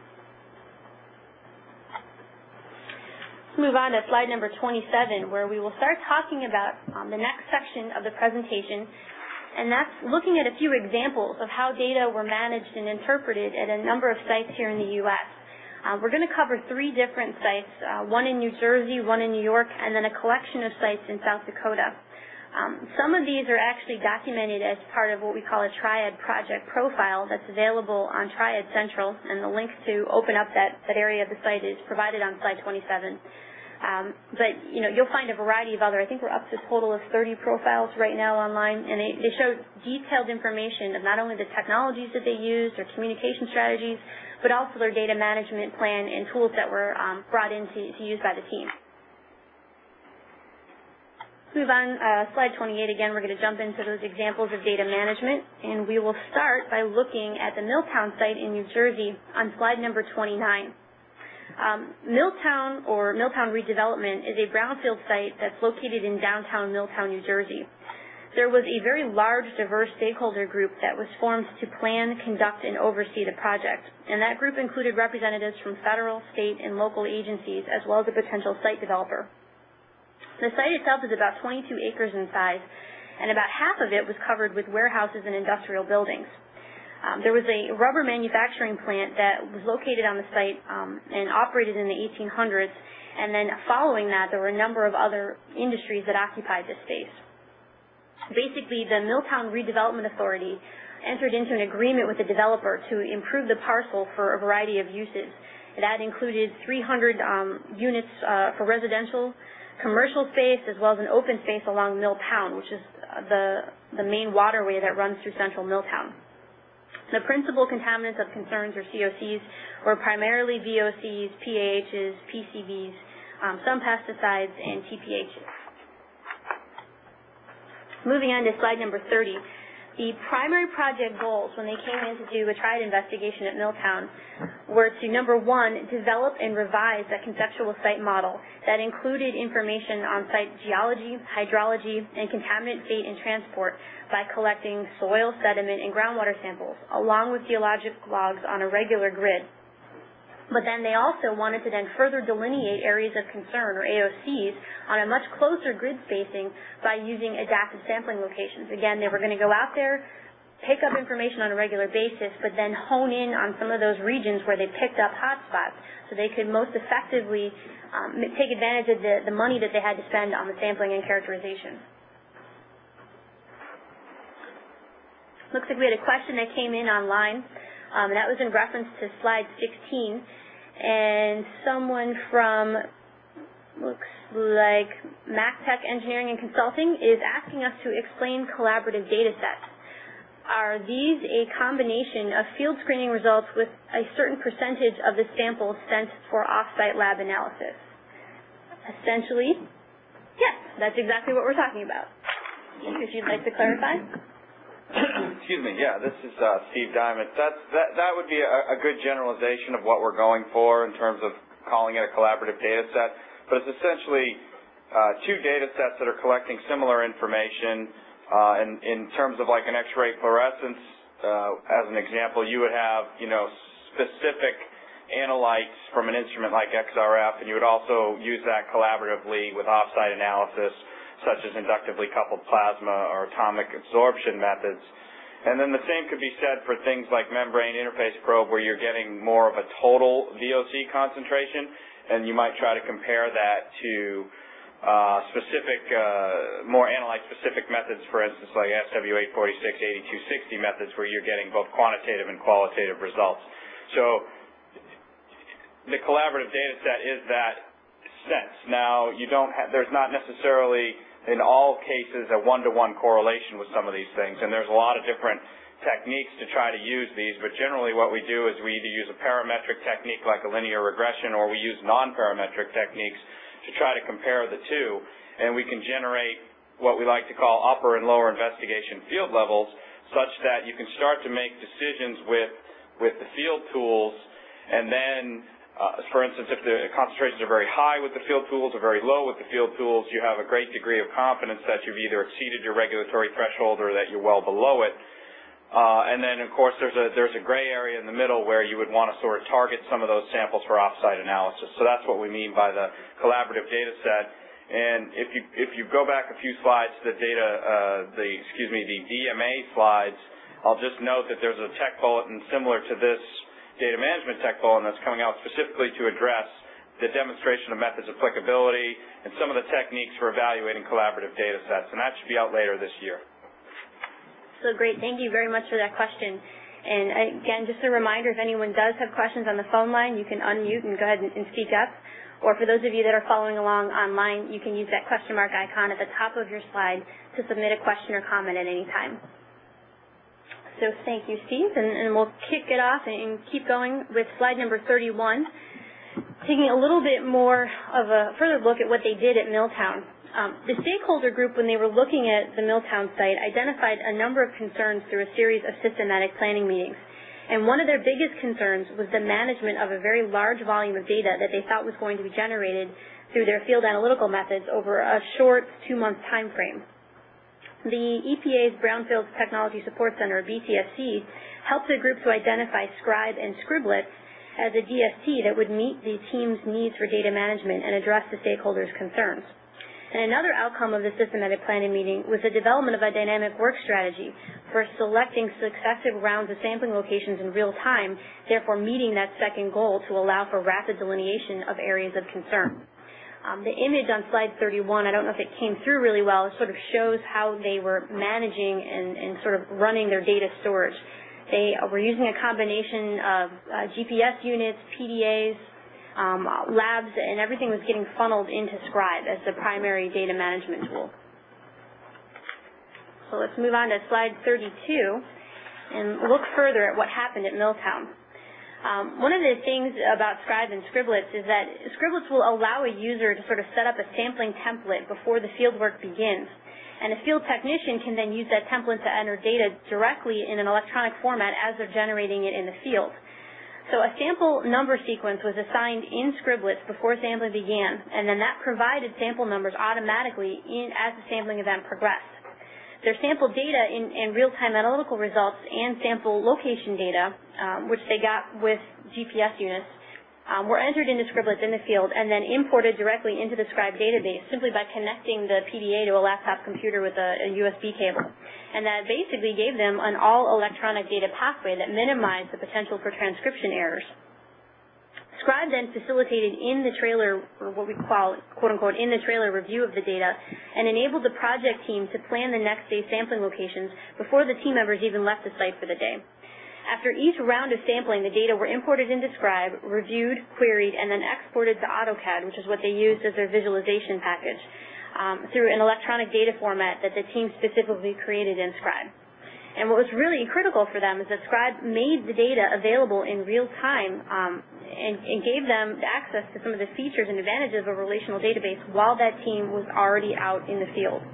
Let's move on to slide number 27, where we will start talking about the next section of the presentation, and that's looking at a few examples of how data were managed and interpreted at a number of sites here in the U.S. We're going to cover 3 different sites, one in New Jersey, one in New York, and then a collection of sites in South Dakota. Some of these are actually documented as part of what we call a Triad project profile that's available on Triad Central, and the link to open up that area of the site is provided on slide 27. But you'll find a variety of other, I think we're up to a total of 30 profiles right now online, and they show detailed information of not only the technologies that they use, their communication strategies, but also their data management plan and tools that were brought in to use by the team. Let's move on, slide 28 again, we're going to jump into those examples of data management, and we will start by looking at the Milltown site in New Jersey on slide number 29. Milltown, or Milltown Redevelopment, is a brownfield site that's located in downtown Milltown, New Jersey. There was a very large, diverse stakeholder group that was formed to plan, conduct, and oversee the project, and that group included representatives from federal, state, and local agencies, as well as a potential site developer. The site itself is about 22 acres in size, and about half of it was covered with warehouses and industrial buildings. There was a rubber manufacturing plant that was located on the site and operated in the 1800s, and then following that, there were a number of other industries that occupied this space. Basically, the Milltown Redevelopment Authority entered into an agreement with the developer to improve the parcel for a variety of uses. That included 300 units for residential, commercial space, as well as an open space along Milltown, which is the main waterway that runs through central Milltown. The principal contaminants of concerns, or COCs, were primarily VOCs, PAHs, PCBs, some pesticides, and TPHs. Moving on to slide number 30. The primary project goals when they came in to do a triad investigation at Milltown were to, number one, develop and revise that conceptual site model that included information on site geology, hydrology, and contaminant fate and transport by collecting soil, sediment, and groundwater samples, along with geologic logs on a regular grid. But then they also wanted to then further delineate areas of concern, or AOCs, on a much closer grid spacing by using adaptive sampling locations. Again, they were going to go out there, pick up information on a regular basis, but then hone in on some of those regions where they picked up hotspots so they could most effectively take advantage of the money that they had to spend on the sampling and characterization. Looks like we had a question that came in online. That was in reference to slide 16, and someone from, looks like MacTech Engineering and Consulting is asking us to explain collaborative data sets. Are these a combination of field screening results with a certain percentage of the samples sent for off-site lab analysis? Essentially, yes, that's exactly what we're talking about. If you'd like to clarify. Excuse me. Yeah, this is Steve Diamond. That would be a good generalization of what we're going for in terms of calling it a collaborative data set. But it's essentially two data sets that are collecting similar information. In terms of like an X-ray fluorescence, as an example, you would have specific analytes from an instrument like XRF, and you would also use that collaboratively with off-site analysis, such as inductively coupled plasma or atomic absorption methods. And then the same could be said for things like membrane interface probe, where you're getting more of a total VOC concentration, and you might try to compare that to more analyte-specific methods, for instance, like SW846, 8260 methods, where you're getting both quantitative and qualitative results. So the collaborative data set is that sense. Now, there's not necessarily in all cases a one-to-one correlation with some of these things, and there's a lot of different techniques to try to use these, but generally what we do is we either use a parametric technique like a linear regression, or we use non-parametric techniques to try to compare the two, and we can generate what we like to call upper and lower investigation field levels, such that you can start to make decisions with the field tools, and then for instance, if the concentrations are very high with the field tools or very low with the field tools, you have a great degree of confidence that you've either exceeded your regulatory threshold or that you're well below it. And then, of course, there's a gray area in the middle where you would want to sort of target some of those samples for off-site analysis. So that's what we mean by the collaborative data set. And if you go back a few slides to the the DMA slides, I'll just note that there's a tech bulletin similar to this data management tech bulletin that's coming out specifically to address the demonstration of methods applicability and some of the techniques for evaluating collaborative data sets, and that should be out later this year. So great. Thank you very much for that question. And again, just a reminder, if anyone does have questions on the phone line, you can unmute and go ahead and speak up. Or for those of you that are following along online, you can use that question mark icon at the top of your slide to submit a question or comment at any time. So thank you, Steve, and we'll kick it off and keep going with slide number 31, taking a little bit more of a further look at what they did at Milltown. The stakeholder group, when they were looking at the Milltown site, identified a number of concerns through a series of systematic planning meetings. And one of their biggest concerns was the management of a very large volume of data that they thought was going to be generated through their field analytical methods over a short 2-month time frame. The EPA's Brownfield Technology Support Center, BTSC, helped the group to identify Scribe and Scriblets as a DST that would meet the team's needs for data management and address the stakeholders' concerns. And another outcome of the systematic planning meeting was the development of a dynamic work strategy for selecting successive rounds of sampling locations in real time, therefore meeting that second goal to allow for rapid delineation of areas of concern. The image on slide 31, I don't know if it came through really well, it sort of shows how they were managing and sort of running their data storage. They were using a combination of GPS units, PDAs, labs, and everything was getting funneled into Scribe as the primary data management tool. So let's move on to slide 32 and look further at what happened at Milltown. One of the things about Scribe and Scriblets is that Scriblets will allow a user to sort of set up a sampling template before the fieldwork begins. And a field technician can then use that template to enter data directly in an electronic format as they're generating it in the field. So a sample number sequence was assigned in Scriblets before sampling began, and then that provided sample numbers automatically as the sampling event progressed. Their sample data in real-time analytical results and sample location data, which they got with GPS units, were entered into Scriblets in the field and then imported directly into the Scribe database simply by connecting the PDA to a laptop computer with a USB cable. And that basically gave them an all-electronic data pathway that minimized the potential for transcription errors. Scribe then facilitated in the trailer, or what we call, quote-unquote, in the trailer review of the data and enabled the project team to plan the next day's sampling locations before the team members even left the site for the day. After each round of sampling, the data were imported into Scribe, reviewed, queried, and then exported to AutoCAD, which is what they used as their visualization package, through an electronic data format that the team specifically created in Scribe. And what was really critical for them is that Scribe made the data available in real time and gave them access to some of the features and advantages of a relational database while that team was already out in the field.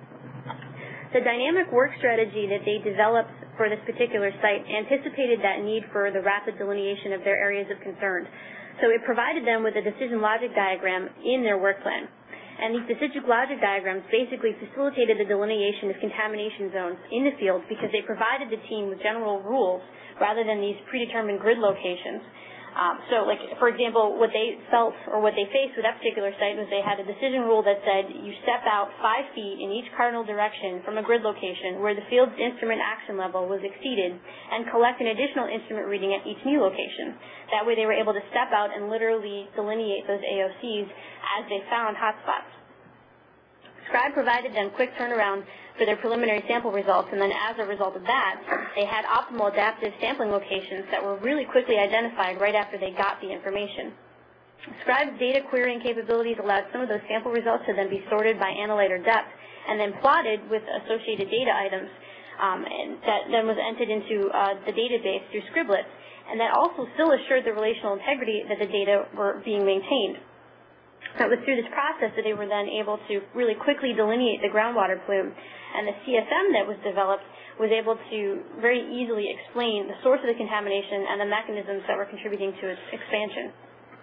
The dynamic work strategy that they developed for this particular site anticipated that need for the rapid delineation of their areas of concern. So it provided them with a decision logic diagram in their work plan. And these decision logic diagrams basically facilitated the delineation of contamination zones in the field because they provided the team with general rules rather than these predetermined grid locations. So, like, for example, what they felt or what they faced with that particular site was they had a decision rule that said you step out 5 feet in each cardinal direction from a grid location where the field's instrument action level was exceeded and collect an additional instrument reading at each new location. That way they were able to step out and literally delineate those AOCs as they found hotspots. Scribe provided them quick turnaround for their preliminary sample results, and then as a result of that, they had optimal adaptive sampling locations that were really quickly identified right after they got the information. Scribe's data querying capabilities allowed some of those sample results to then be sorted by analyte or depth and then plotted with associated data items and that then was entered into the database through Scriblets, and that also still assured the relational integrity that the data were being maintained. It was through this process that they were then able to really quickly delineate the groundwater plume, and the CSM that was developed was able to very easily explain the source of the contamination and the mechanisms that were contributing to its expansion.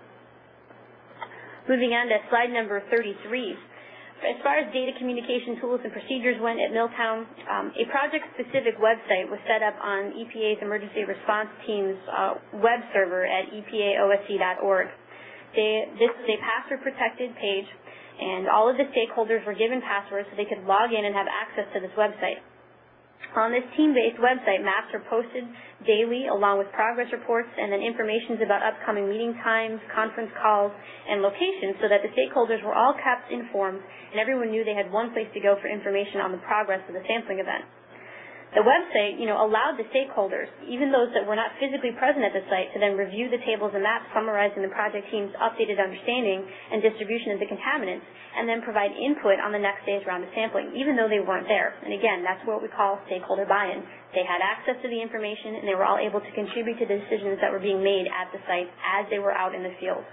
Moving on to slide number 33. As far as data communication tools and procedures went at Milltown, a project-specific website was set up on EPA's Emergency Response Team's web server at epaosc.org. This is a password-protected page, and all of the stakeholders were given passwords so they could log in and have access to this website. On this team-based website, maps are posted daily along with progress reports and then information about upcoming meeting times, conference calls, and locations so that the stakeholders were all kept informed and everyone knew they had one place to go for information on the progress of the sampling event. The website, allowed the stakeholders, even those that were not physically present at the site, to then review the tables and maps summarizing the project team's updated understanding and distribution of the contaminants, and then provide input on the next day's round of sampling, even though they weren't there. And again, that's what we call stakeholder buy-in. They had access to the information, and they were all able to contribute to the decisions that were being made at the site as they were out in the field.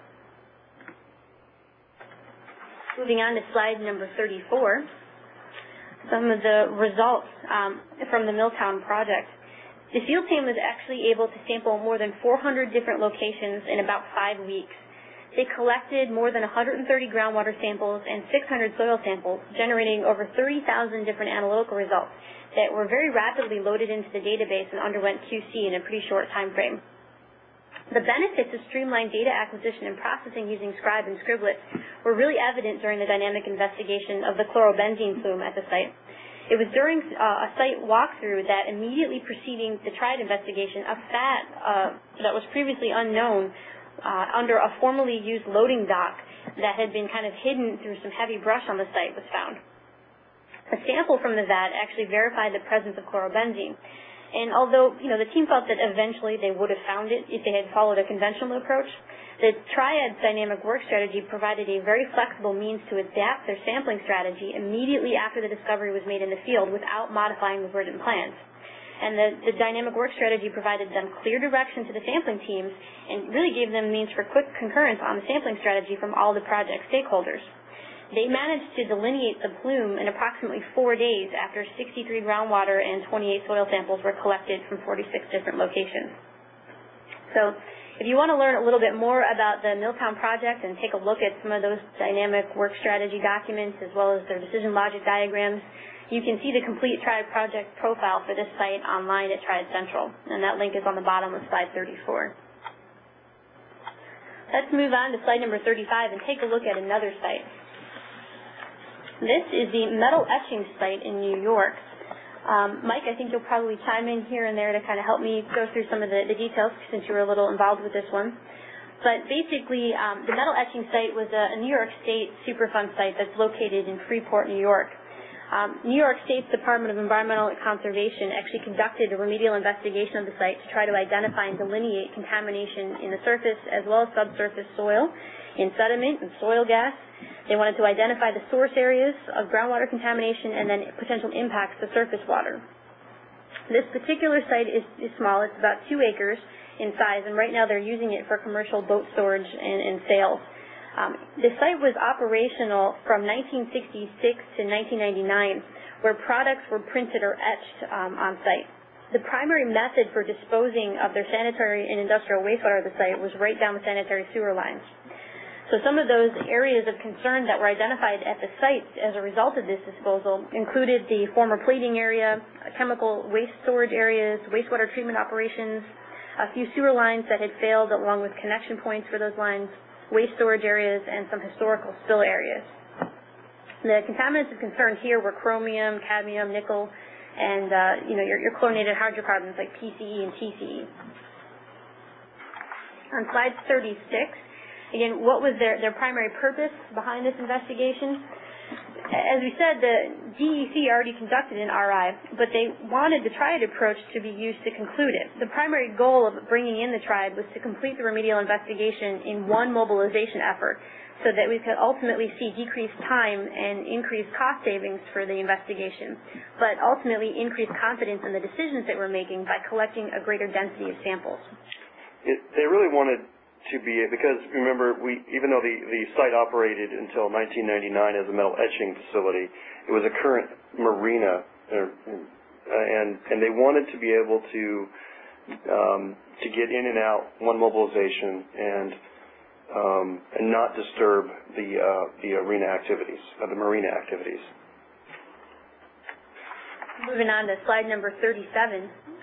Moving on to slide number 34. Some of the results from the Milltown project. The field team was actually able to sample more than 400 different locations in about 5 weeks. They collected more than 130 groundwater samples and 600 soil samples, generating over 30,000 different analytical results that were very rapidly loaded into the database and underwent QC in a pretty short time frame. The benefits of streamlined data acquisition and processing using Scribe and Scriblet were really evident during the dynamic investigation of the chlorobenzene plume at the site. It was during a site walkthrough that immediately preceding the triad investigation, a fat that was previously unknown under a formerly used loading dock that had been kind of hidden through some heavy brush on the site was found. A sample from the vat actually verified the presence of chlorobenzene. And although, the team felt that eventually they would have found it if they had followed a conventional approach, the Triad dynamic work strategy provided a very flexible means to adapt their sampling strategy immediately after the discovery was made in the field without modifying the verdant plans. And the dynamic work strategy provided them clear direction to the sampling teams and really gave them means for quick concurrence on the sampling strategy from all the project stakeholders. They managed to delineate the plume in approximately 4 days after 63 groundwater and 28 soil samples were collected from 46 different locations. So if you want to learn a little bit more about the Milltown project and take a look at some of those dynamic work strategy documents as well as their decision logic diagrams, you can see the complete Triad project profile for this site online at Triad Central, and that link is on the bottom of slide 34. Let's move on to slide number 35 and take a look at another site. This is the metal etching site in New York. Mike, I think you'll probably chime in here and there to kind of help me go through some of the details since you were a little involved with this one. But basically, the metal etching site was a New York State Superfund site that's located in Freeport, New York. New York State's Department of Environmental Conservation actually conducted a remedial investigation of the site to try to identify and delineate contamination in the surface as well as subsurface soil, in sediment and soil gas. They wanted to identify the source areas of groundwater contamination and then potential impacts to surface water. This particular site is small. It's about 2 acres in size, and right now they're using it for commercial boat storage and sales. The site was operational from 1966 to 1999, where products were printed or etched on site. The primary method for disposing of their sanitary and industrial wastewater at the site was right down the sanitary sewer lines. So some of those areas of concern that were identified at the site as a result of this disposal included the former plating area, chemical waste storage areas, wastewater treatment operations, a few sewer lines that had failed along with connection points for those lines, waste storage areas, and some historical spill areas. The contaminants of concern here were chromium, cadmium, nickel, and your chlorinated hydrocarbons like PCE and TCE. On slide 36, again, what was their primary purpose behind this investigation? As we said, the DEC already conducted an RI, but they wanted the triad approach to be used to conclude it. The primary goal of bringing in the triad was to complete the remedial investigation in one mobilization effort so that we could ultimately see decreased time and increased cost savings for the investigation, but ultimately increased confidence in the decisions that we're making by collecting a greater density of samples. They really wanted to be, because remember, even though the site operated until 1999 as a metal etching facility, it was a current marina, and they wanted to be able to get in and out one mobilization and not disturb the arena activities, the marina activities. Moving on to slide number 37.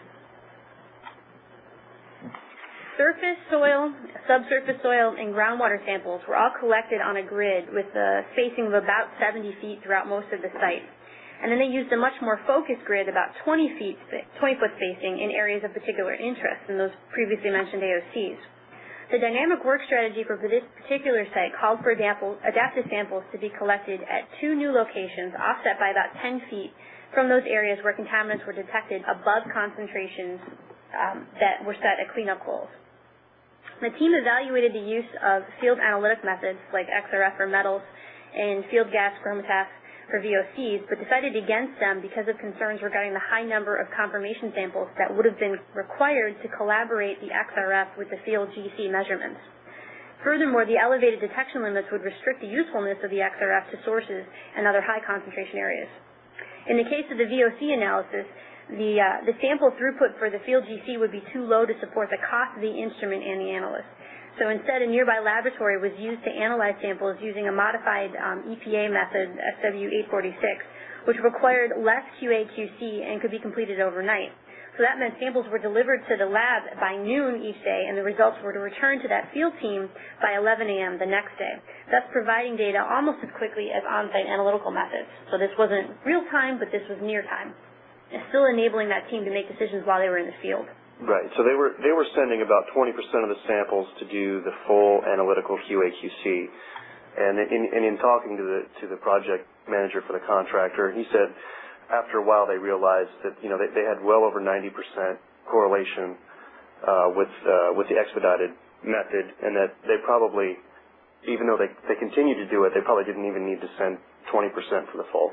Surface soil, subsurface soil, and groundwater samples were all collected on a grid with a spacing of about 70 feet throughout most of the site. And then they used a much more focused grid, about 20-foot spacing in areas of particular interest in those previously mentioned AOCs. The dynamic work strategy for this particular site called for adaptive samples to be collected at 2 new locations offset by about 10 feet from those areas where contaminants were detected above concentrations that were set at cleanup goals. The team evaluated the use of field analytic methods like XRF for metals and field gas chromatograph for VOCs, but decided against them because of concerns regarding the high number of confirmation samples that would have been required to collaborate the XRF with the field GC measurements. Furthermore, the elevated detection limits would restrict the usefulness of the XRF to sources and other high concentration areas. In the case of the VOC analysis, the sample throughput for the field GC would be too low to support the cost of the instrument and the analyst. So instead, a nearby laboratory was used to analyze samples using a modified EPA method, SW846, which required less QA/QC and could be completed overnight. So that meant samples were delivered to the lab by noon each day, and the results were to return to that field team by 11 a.m. the next day, thus providing data almost as quickly as on-site analytical methods. So this wasn't real time, but this was near time, and still enabling that team to make decisions while they were in the field. Right. So they were sending about 20% of the samples to do the full analytical QA/QC, and in talking to the project manager for the contractor, he said after a while they realized that they had well over 90% correlation with the expedited method, and that they probably, even though they continued to do it, they probably didn't even need to send 20% for the full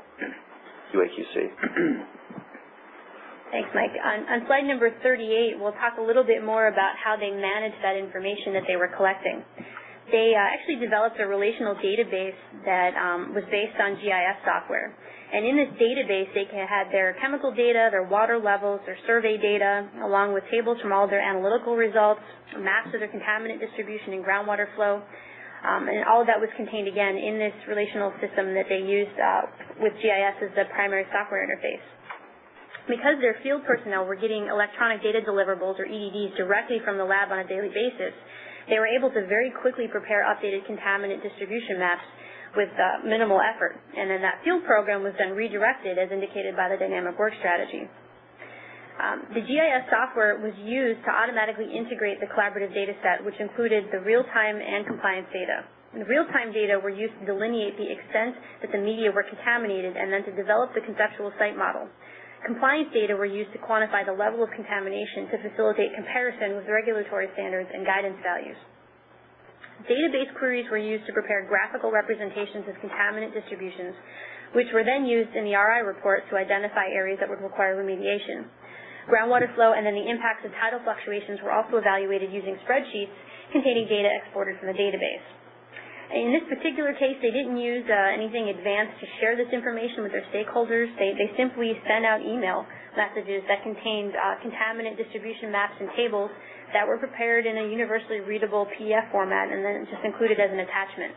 QA/QC. Thanks, Mike. On slide number 38, we'll talk a little bit more about how they managed that information that they were collecting. They actually developed a relational database that was based on GIS software. And in this database, they had their chemical data, their water levels, their survey data, along with tables from all their analytical results, maps of their contaminant distribution and groundwater flow. And all of that was contained, again, in this relational system that they used with GIS as the primary software interface. Because their field personnel were getting electronic data deliverables, or EDDs, directly from the lab on a daily basis, they were able to very quickly prepare updated contaminant distribution maps with minimal effort. And then that field program was then redirected as indicated by the dynamic work strategy. The GIS software was used to automatically integrate the collaborative data set, which included the real-time and compliance data. The real-time data were used to delineate the extent that the media were contaminated and then to develop the conceptual site model. Compliance data were used to quantify the level of contamination to facilitate comparison with regulatory standards and guidance values. Database queries were used to prepare graphical representations of contaminant distributions, which were then used in the RI report to identify areas that would require remediation. Groundwater flow and then the impacts of tidal fluctuations were also evaluated using spreadsheets containing data exported from the database. In this particular case, they didn't use anything advanced to share this information with their stakeholders. They simply sent out email messages that contained contaminant distribution maps and tables that were prepared in a universally readable PDF format and then just included as an attachment.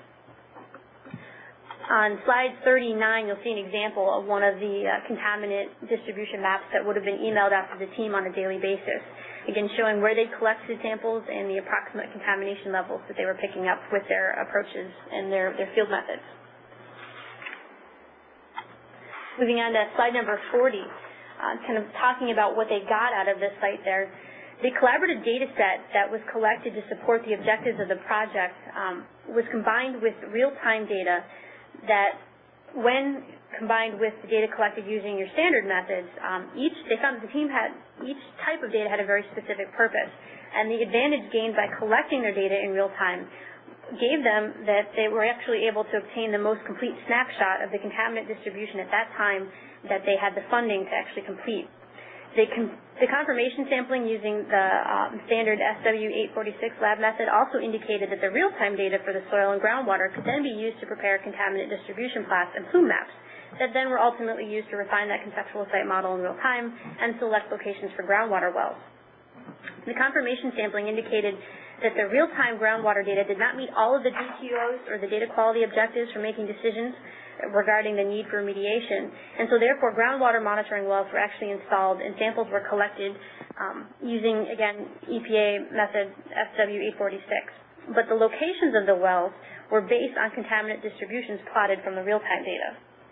On slide 39, you'll see an example of one of the contaminant distribution maps that would have been emailed out to the team on a daily basis. Again, showing where they collected samples and the approximate contamination levels that they were picking up with their approaches and their field methods. Moving on to slide number 40, kind of talking about what they got out of this site there. The collaborative data set that was collected to support the objectives of the project was combined with real-time data that, when combined with the data collected using your standard methods, they found that the team had, each type of data had a very specific purpose. And the advantage gained by collecting their data in real time gave them that they were actually able to obtain the most complete snapshot of the contaminant distribution at that time that they had the funding to actually complete. The confirmation sampling using the standard SW846 lab method also indicated that the real-time data for the soil and groundwater could then be used to prepare contaminant distribution plots and plume maps that then were ultimately used to refine that conceptual site model in real time and select locations for groundwater wells. The confirmation sampling indicated that the real-time groundwater data did not meet all of the DQOs or the data quality objectives for making decisions regarding the need for remediation, and so therefore groundwater monitoring wells were actually installed and samples were collected using, again, EPA method SW846. But the locations of the wells were based on contaminant distributions plotted from the real-time data.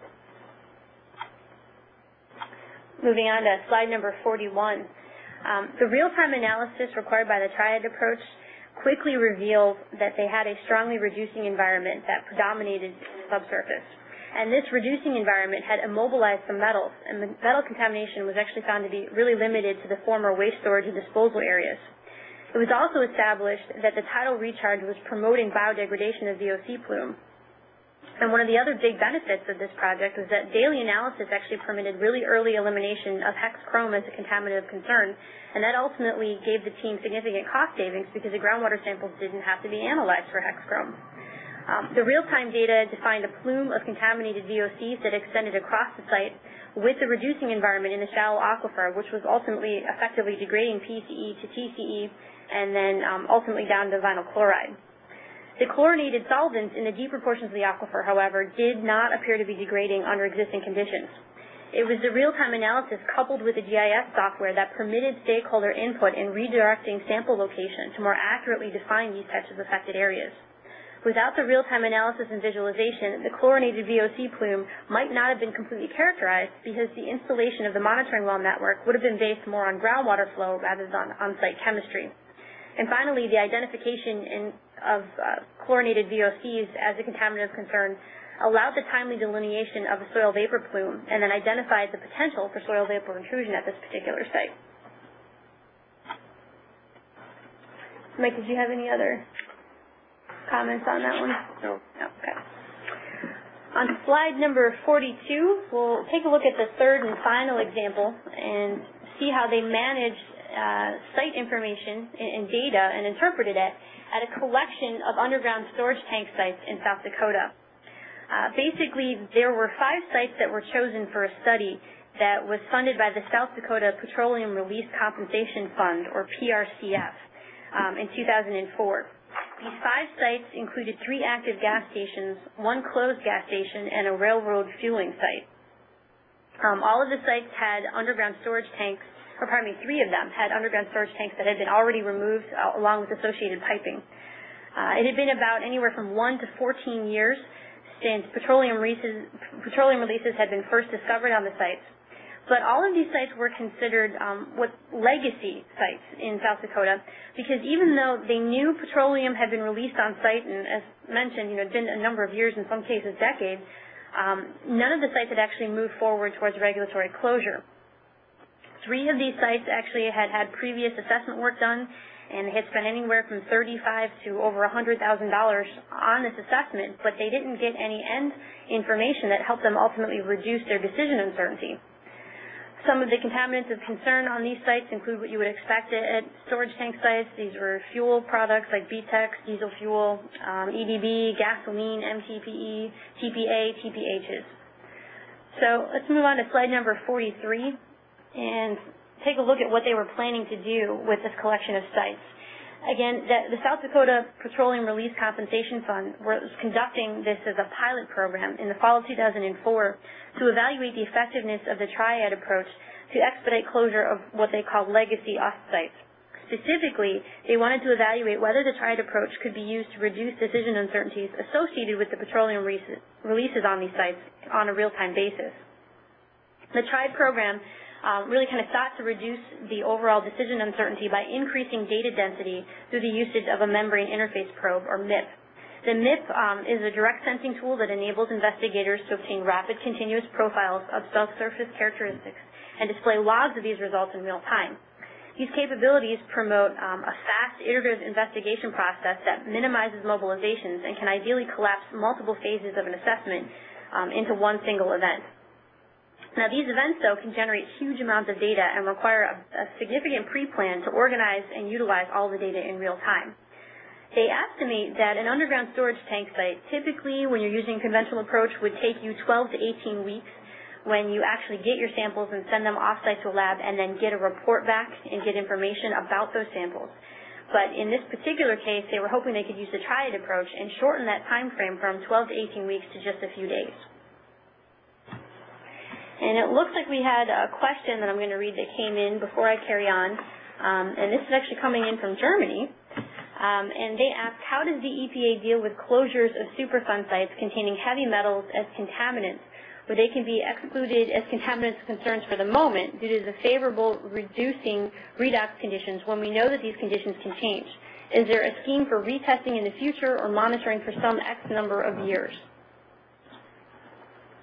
Moving on to slide number 41. The real-time analysis required by the triad approach quickly revealed that they had a strongly reducing environment that predominated in the subsurface. And this reducing environment had immobilized some metals, and the metal contamination was actually found to be really limited to the former waste storage and disposal areas. It was also established that the tidal recharge was promoting biodegradation of VOC plume. And one of the other big benefits of this project was that daily analysis actually permitted really early elimination of hex chrome as a contaminant of concern, and that ultimately gave the team significant cost savings because the groundwater samples didn't have to be analyzed for hex chrome. The real-time data defined a plume of contaminated VOCs that extended across the site with the reducing environment in the shallow aquifer, which was ultimately effectively degrading PCE to TCE and then ultimately down to vinyl chloride. The chlorinated solvents in the deeper portions of the aquifer, however, did not appear to be degrading under existing conditions. It was the real-time analysis coupled with the GIS software that permitted stakeholder input in redirecting sample location to more accurately define these types of affected areas. Without the real-time analysis and visualization, the chlorinated VOC plume might not have been completely characterized because the installation of the monitoring well network would have been based more on groundwater flow rather than on-site chemistry. And finally, the identification of chlorinated VOCs as a contaminant of concern allowed the timely delineation of the soil vapor plume and then identified the potential for soil vapor intrusion at this particular site. Mike, did you have any other comments on that one? No. Okay. On slide number 42, we'll take a look at the third and final example and see how they managed site information and data and interpreted it at a collection of underground storage tank sites in South Dakota. Basically, there were 5 sites that were chosen for a study that was funded by the South Dakota Petroleum Release Compensation Fund, or PRCF, in 2004. These 5 sites included 3 active gas stations, 1 closed gas station, and a railroad fueling site. All of the sites had underground storage tanks, or pardon me, 3 of them had underground storage tanks that had been already removed along with associated piping. It had been about anywhere from 1 to 14 years since petroleum releases had been first discovered on the sites. But all of these sites were considered legacy sites in South Dakota because even though they knew petroleum had been released on site and, as mentioned, it had been a number of years, in some cases decades, none of the sites had actually moved forward towards regulatory closure. 3 of these sites actually had had previous assessment work done, and they had spent anywhere from $35,000 to over $100,000 on this assessment, but they didn't get any end information that helped them ultimately reduce their decision uncertainty. Some of the contaminants of concern on these sites include what you would expect at storage tank sites. These were fuel products like BTEX, diesel fuel, EDB, gasoline, MTPE, TPA, TPHs. So let's move on to slide number 43 and take a look at what they were planning to do with this collection of sites. Again, the South Dakota Petroleum Release Compensation Fund was conducting this as a pilot program in the fall of 2004 to evaluate the effectiveness of the triad approach to expedite closure of what they call legacy OST sites. Specifically, they wanted to evaluate whether the triad approach could be used to reduce decision uncertainties associated with the petroleum releases on these sites on a real-time basis. The triad program really kind of sought to reduce the overall decision uncertainty by increasing data density through the usage of a membrane interface probe, or MIP. The MIP is a direct sensing tool that enables investigators to obtain rapid continuous profiles of subsurface characteristics and display logs of these results in real time. These capabilities promote a fast, iterative investigation process that minimizes mobilizations and can ideally collapse multiple phases of an assessment into one single event. Now, these events, though, can generate huge amounts of data and require a significant pre-plan to organize and utilize all the data in real time. They estimate that an underground storage tank site, typically when you're using a conventional approach, would take you 12 to 18 weeks when you actually get your samples and send them off-site to a lab and then get a report back and get information about those samples. But in this particular case, they were hoping they could use the triad approach and shorten that time frame from 12 to 18 weeks to just a few days. And it looks like we had a question that I'm going to read that came in before I carry on. And this is actually coming in from Germany. And they ask, how does the EPA deal with closures of Superfund sites containing heavy metals as contaminants, where they can be excluded as contaminants of concerns for the moment due to the favorable reducing redox conditions when we know that these conditions can change? Is there a scheme for retesting in the future or monitoring for some X number of years?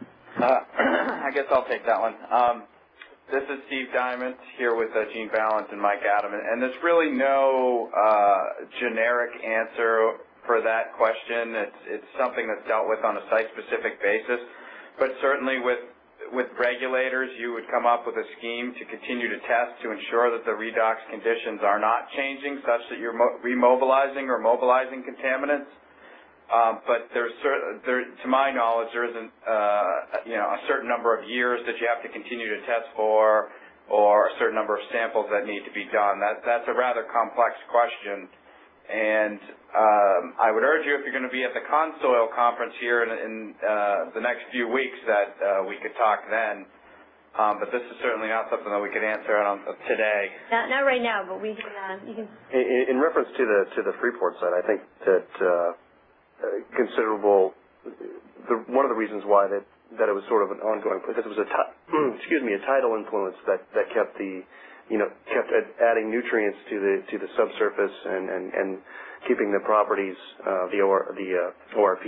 I guess I'll take that one. This is Steve Diamond here with Gene Ballant and Mike Adam, and there's really no generic answer for that question. It's something that's dealt with on a site-specific basis, but certainly with regulators, you would come up with a scheme to continue to test to ensure that the redox conditions are not changing such that you're remobilizing or mobilizing contaminants. But to my knowledge, there isn't a certain number of years that you have to continue to test for, or a certain number of samples that need to be done. That's a rather complex question, and I would urge you, if you're going to be at the ConSoil conference here in the next few weeks, that we could talk then. But this is certainly not something that we could answer on today. Not right now, but we can. You can. In reference to the Freeport site, I think that considerable. One of the reasons why that it was sort of an ongoing, because it was a tidal influence that kept kept adding nutrients to the subsurface and keeping the properties the ORP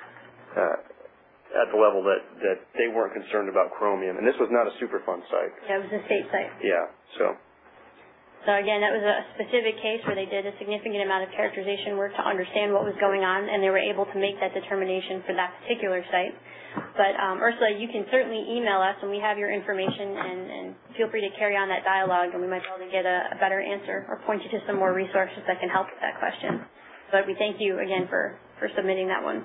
at the level that they weren't concerned about chromium. And this was not a Superfund site. Yeah, it was a state site. Yeah. So again, that was a specific case where they did a significant amount of characterization work to understand what was going on, and they were able to make that determination for that particular site. But Ursula, you can certainly email us, and we have your information, and feel free to carry on that dialogue, and we might be able to get a better answer or point you to some more resources that can help with that question. But we thank you again for submitting that one.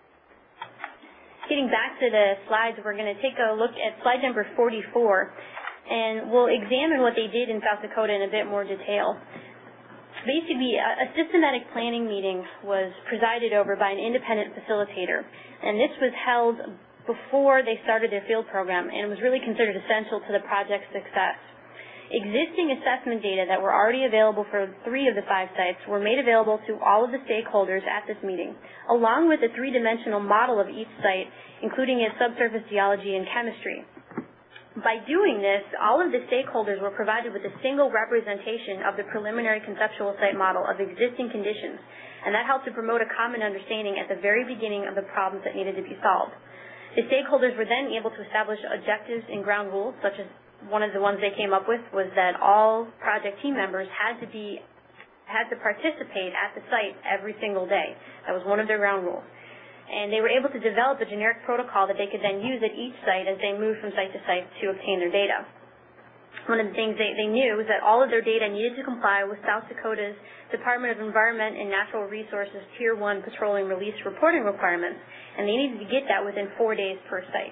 Getting back to the slides, we're going to take a look at slide number 44. And we'll examine what they did in South Dakota in a bit more detail. Basically, a systematic planning meeting was presided over by an independent facilitator, and this was held before they started their field program, and was really considered essential to the project's success. Existing assessment data that were already available for 3 of the 5 sites were made available to all of the stakeholders at this meeting, along with a 3-dimensional model of each site, including its subsurface geology and chemistry. By doing this, all of the stakeholders were provided with a single representation of the preliminary conceptual site model of existing conditions, and that helped to promote a common understanding at the very beginning of the problems that needed to be solved. The stakeholders were then able to establish objectives and ground rules, such as one of the ones they came up with was that all project team members had to participate at the site every single day. That was one of their ground rules. And they were able to develop a generic protocol that they could then use at each site as they moved from site to site to obtain their data. One of the things they knew was that all of their data needed to comply with South Dakota's Department of Environment and Natural Resources Tier 1 petroleum release reporting requirements, and they needed to get that within 4 days per site.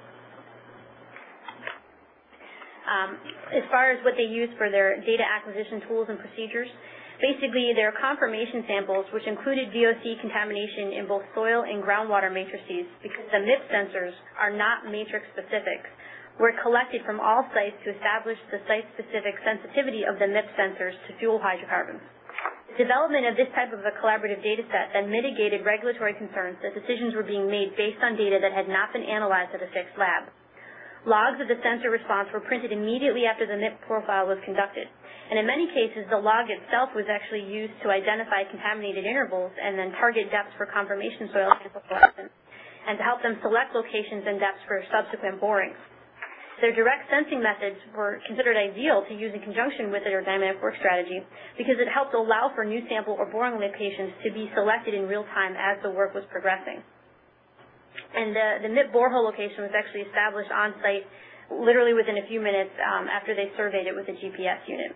As far as what they used for their data acquisition tools and procedures, basically, their confirmation samples, which included VOC contamination in both soil and groundwater matrices, because the MIP sensors are not matrix specific, were collected from all sites to establish the site-specific sensitivity of the MIP sensors to fuel hydrocarbons. The development of this type of a collaborative data set then mitigated regulatory concerns that decisions were being made based on data that had not been analyzed at a fixed lab. Logs of the sensor response were printed immediately after the MIP profile was conducted. And in many cases, the log itself was actually used to identify contaminated intervals and then target depths for confirmation soil sample collection, and to help them select locations and depths for subsequent borings. Their direct sensing methods were considered ideal to use in conjunction with their dynamic work strategy because it helped allow for new sample or boring locations to be selected in real time as the work was progressing. And the MIP borehole location was actually established on site literally within a few minutes after they surveyed it with a GPS unit.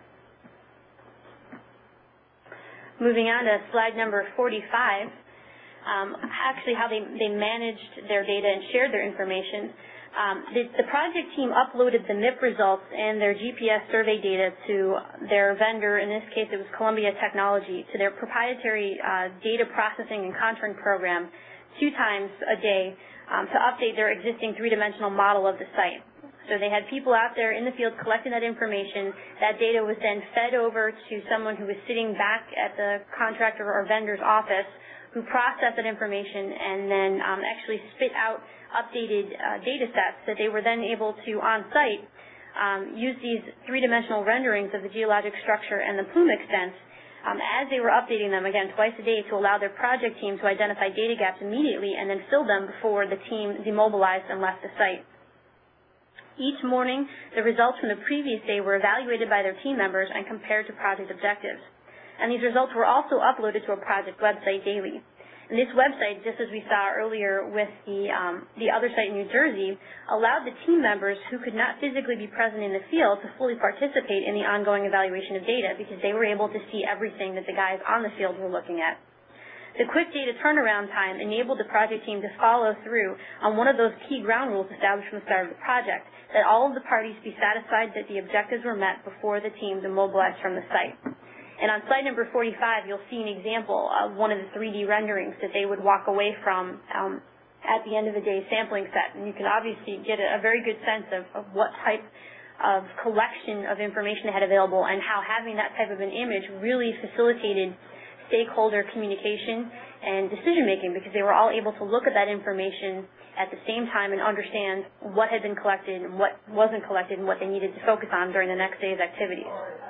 Moving on to slide number 45, actually how they managed their data and shared their information. The project team uploaded the MIP results and their GPS survey data to their vendor, in this case it was Columbia Technology, to their proprietary data processing and contouring program 2 times a day to update their existing 3-dimensional model of the site. So they had people out there in the field collecting that information. That data was then fed over to someone who was sitting back at the contractor or vendor's office who processed that information and then actually spit out updated data sets that they were then able to, on site, use these 3-dimensional renderings of the geologic structure and the plume extents as they were updating them, again, twice a day to allow their project team to identify data gaps immediately and then fill them before the team demobilized and left the site. Each morning, the results from the previous day were evaluated by their team members and compared to project objectives. And these results were also uploaded to a project website daily. And this website, just as we saw earlier with the other site in New Jersey, allowed the team members who could not physically be present in the field to fully participate in the ongoing evaluation of data because they were able to see everything that the guys on the field were looking at. The quick data turnaround time enabled the project team to follow through on one of those key ground rules established from the start of the project, that all of the parties be satisfied that the objectives were met before the team demobilized from the site. And on slide number 45, you'll see an example of one of the 3D renderings that they would walk away from at the end of the day's sampling set. And you can obviously get a very good sense of what type of collection of information they had available and how having that type of an image really facilitated stakeholder communication and decision-making because they were all able to look at that information at the same time and understand what had been collected and what wasn't collected and what they needed to focus on during the next day's activities.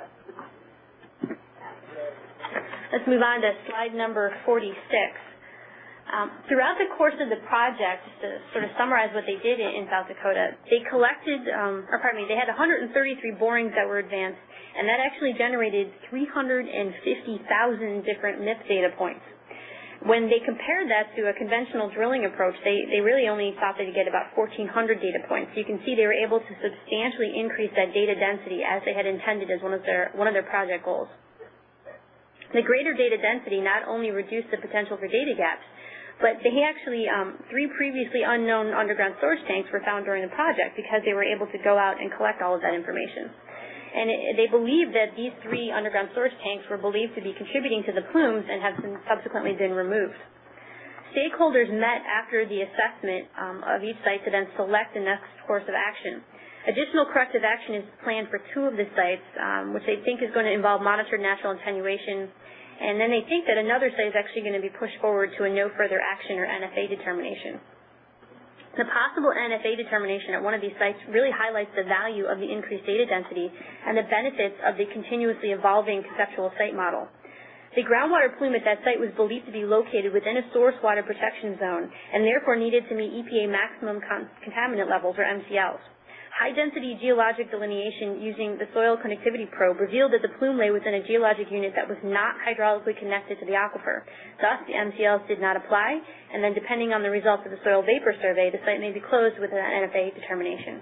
Let's move on to slide number 46. Throughout the course of the project, just to sort of summarize what they did in South Dakota, they collected, they had 133 borings that were advanced, and that actually generated 350,000 different MIP data points. When they compared that to a conventional drilling approach, they really only thought they'd get about 1,400 data points. You can see they were able to substantially increase that data density as they had intended as one of their project goals. The greater data density not only reduced the potential for data gaps, but they actually, 3 previously unknown underground storage tanks were found during the project because they were able to go out and collect all of that information. And they believe that these 3 underground storage tanks were believed to be contributing to the plumes and have subsequently been removed. Stakeholders met after the assessment of each site to then select the next course of action. Additional corrective action is planned for 2 of the sites, which they think is going to involve monitored natural attenuation. And then they think that another site is actually going to be pushed forward to a no further action or NFA determination. The possible NFA determination at one of these sites really highlights the value of the increased data density and the benefits of the continuously evolving conceptual site model. The groundwater plume at that site was believed to be located within a source water protection zone and therefore needed to meet EPA maximum contaminant levels, or MCLs. High-density geologic delineation using the soil connectivity probe revealed that the plume lay within a geologic unit that was not hydraulically connected to the aquifer. Thus, the MCLs did not apply, and then depending on the results of the soil vapor survey, the site may be closed with an NFA determination.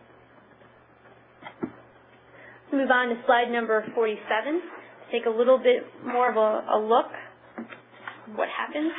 Let's move on to slide number 47. Take a little bit more of a look at what happened.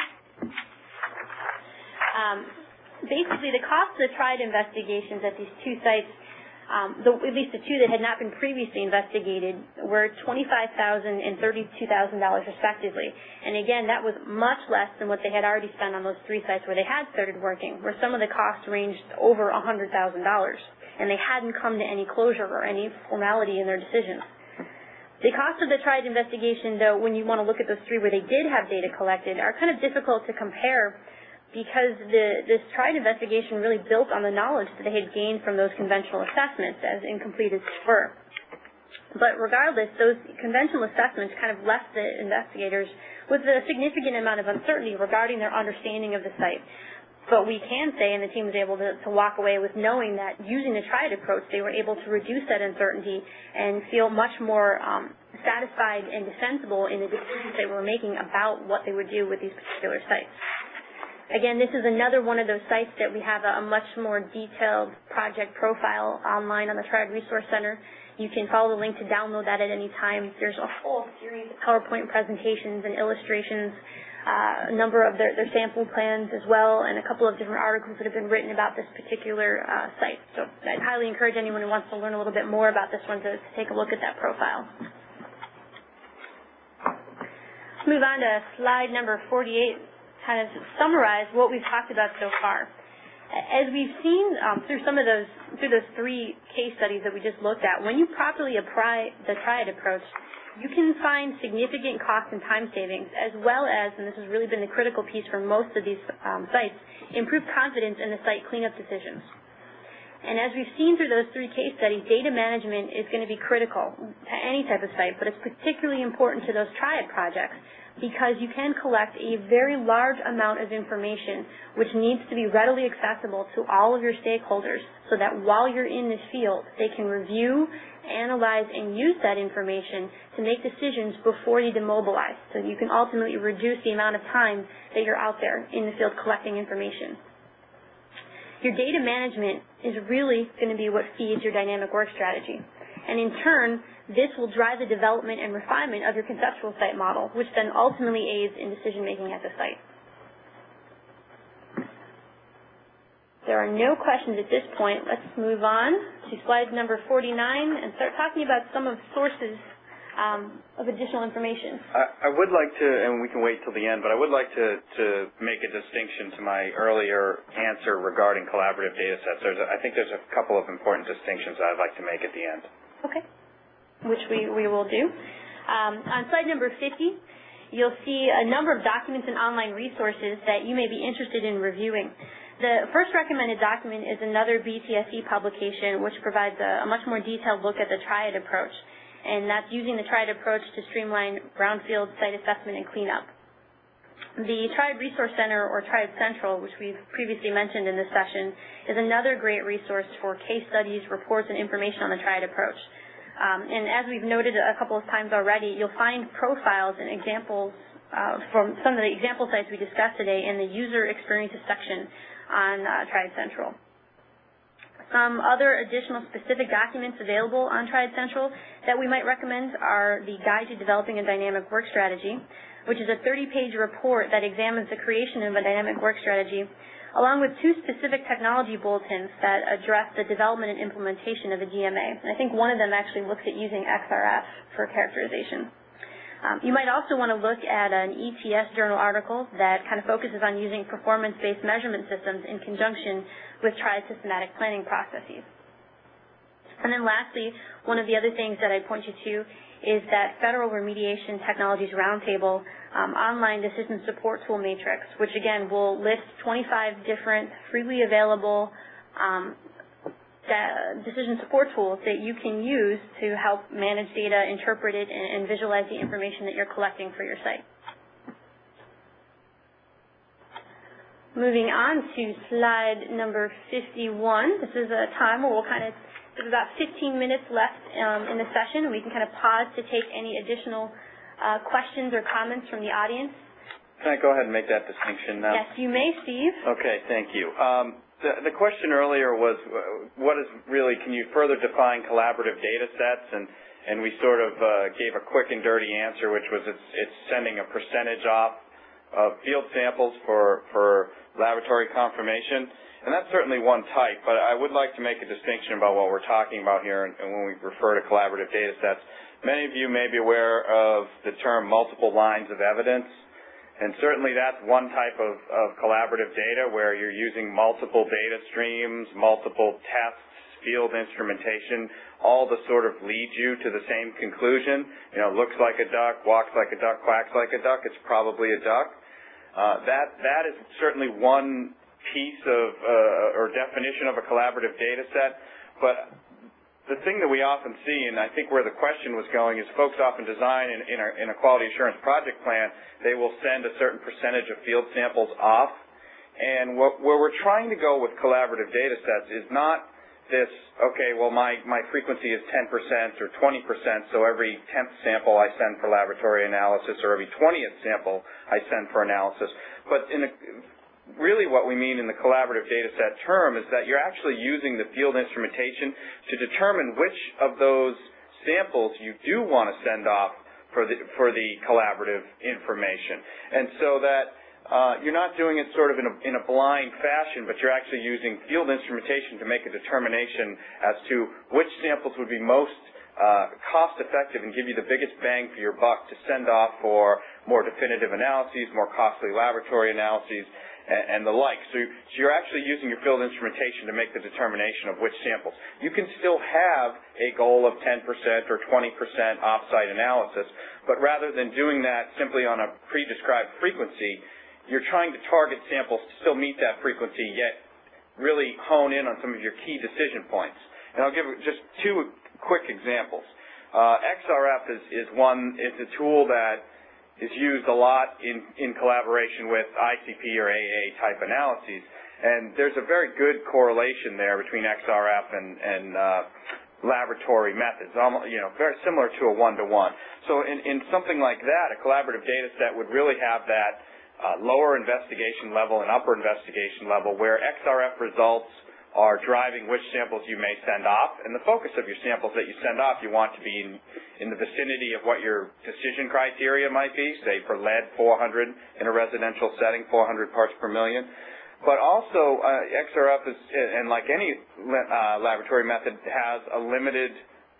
Basically, the cost of the triad investigations at these 2 sites, at least the 2 that had not been previously investigated, were $25,000 and $32,000 respectively. And again, that was much less than what they had already spent on those 3 sites where they had started working, where some of the costs ranged over $100,000, and they hadn't come to any closure or any formality in their decisions. The cost of the triad investigation, though, when you want to look at those 3 where they did have data collected, are kind of difficult to compare because this triad investigation really built on the knowledge that they had gained from those conventional assessments, as incomplete as they were. But regardless, those conventional assessments kind of left the investigators with a significant amount of uncertainty regarding their understanding of the site. But we can say, and the team was able to walk away with knowing that using the triad approach, they were able to reduce that uncertainty and feel much more satisfied and defensible in the decisions they were making about what they would do with these particular sites. Again, this is another one of those sites that we have a much more detailed project profile online on the Triad Resource Center. You can follow the link to download that at any time. There's a whole series of PowerPoint presentations and illustrations, a number of their sample plans as well, and a couple of different articles that have been written about this particular site. So I'd highly encourage anyone who wants to learn a little bit more about this one to take a look at that profile. Let's move on to slide number 48. Kind of summarize what we've talked about so far. As we've seen through those 3 case studies that we just looked at, when you properly apply the triad approach, you can find significant cost and time savings, as well as, and this has really been the critical piece for most of these sites, improve confidence in the site cleanup decisions. And as we've seen through those 3 case studies, data management is going to be critical to any type of site, but it's particularly important to those triad projects because you can collect a very large amount of information which needs to be readily accessible to all of your stakeholders so that while you're in this field, they can review, analyze, and use that information to make decisions before you demobilize. So you can ultimately reduce the amount of time that you're out there in the field collecting information. Your data management is really going to be what feeds your dynamic work strategy. And in turn, this will drive the development and refinement of your conceptual site model, which then ultimately aids in decision-making at the site. There are no questions at this point. Let's move on to slide number 49 and start talking about some of the sources of additional information. I would like to, and we can wait till the end, but I would like to make a distinction to my earlier answer regarding collaborative data sets. I think there's a couple of important distinctions that I'd like to make at the end. Okay, which we will do. On slide number 50, you'll see a number of documents and online resources that you may be interested in reviewing. The first recommended document is another BTSE publication, which provides a much more detailed look at the triad approach, and that's using the triad approach to streamline brownfield site assessment and cleanup. The Triad Resource Center, or Triad Central, which we've previously mentioned in this session, is another great resource for case studies, reports, and information on the triad approach. And as we've noted a couple of times already, you'll find profiles and examples from some of the example sites we discussed today in the user experiences section on Triad Central. Some other additional specific documents available on Triad Central that we might recommend are the Guide to Developing a Dynamic Work Strategy, which is a 30-page report that examines the creation of a dynamic work strategy, along with 2 specific technology bulletins that address the development and implementation of a DMA. And I think one of them actually looks at using XRF for characterization. You might also want to look at an ETS journal article that kind of focuses on using performance-based measurement systems in conjunction with triad systematic planning processes. And then lastly, one of the other things that I point you to is that Federal Remediation Technologies Roundtable online decision support tool matrix, which again will list 25 different freely available decision support tools that you can use to help manage data, interpret it, and visualize the information that you're collecting for your site. Moving on to slide number 51. This is a time where we'll there's about 15 minutes left in the session, and we can kind of pause to take any additional questions or comments from the audience. Can I go ahead and make that distinction now? Yes, you may, Steve. Okay, thank you. The question earlier was, what is really, can you further define collaborative data sets? And we sort of gave a quick and dirty answer, which was it's sending a percentage off of field samples for laboratory confirmation. And that's certainly one type, but I would like to make a distinction about what we're talking about here and when we refer to collaborative data sets. Many of you may be aware of the term multiple lines of evidence, and certainly that's one type of collaborative data where you're using multiple data streams, multiple tests, field instrumentation, all to sort of lead you to the same conclusion. You know, looks like a duck, walks like a duck, quacks like a duck, it's probably a duck. That is certainly one piece of or definition of a collaborative data set, but the thing that we often see, and I think where the question was going, is folks often design in a quality assurance project plan, they will send a certain percentage of field samples off, and where we're trying to go with collaborative data sets is not this, okay, well my frequency is 10% or 20%, so every 10th sample I send for laboratory analysis, or every 20th sample I send for analysis, but really what we mean in the collaborative data set term is that you're actually using the field instrumentation to determine which of those samples you do want to send off for the collaborative information. And so that you're not doing it sort of in a blind fashion, but you're actually using field instrumentation to make a determination as to which samples would be most cost-effective and give you the biggest bang for your buck to send off for more definitive analyses, more costly laboratory analyses, and the like. So you're actually using your field instrumentation to make the determination of which samples. You can still have a goal of 10% or 20% off-site analysis, but rather than doing that simply on a pre-described frequency, you're trying to target samples to still meet that frequency, yet really hone in on some of your key decision points. And I'll give just two quick examples. XRF is a tool that is used a lot in collaboration with ICP or AA type analyses. And there's a very good correlation there between XRF and laboratory methods, very similar to a one-to-one. So in something like that, a collaborative data set would really have that lower investigation level and upper investigation level where XRF results are driving which samples you may send off. And the focus of your samples that you send off, you want to be in the vicinity of what your decision criteria might be, say for lead 400 in a residential setting, 400 parts per million. But also, XRF is, and like any laboratory method, has a limited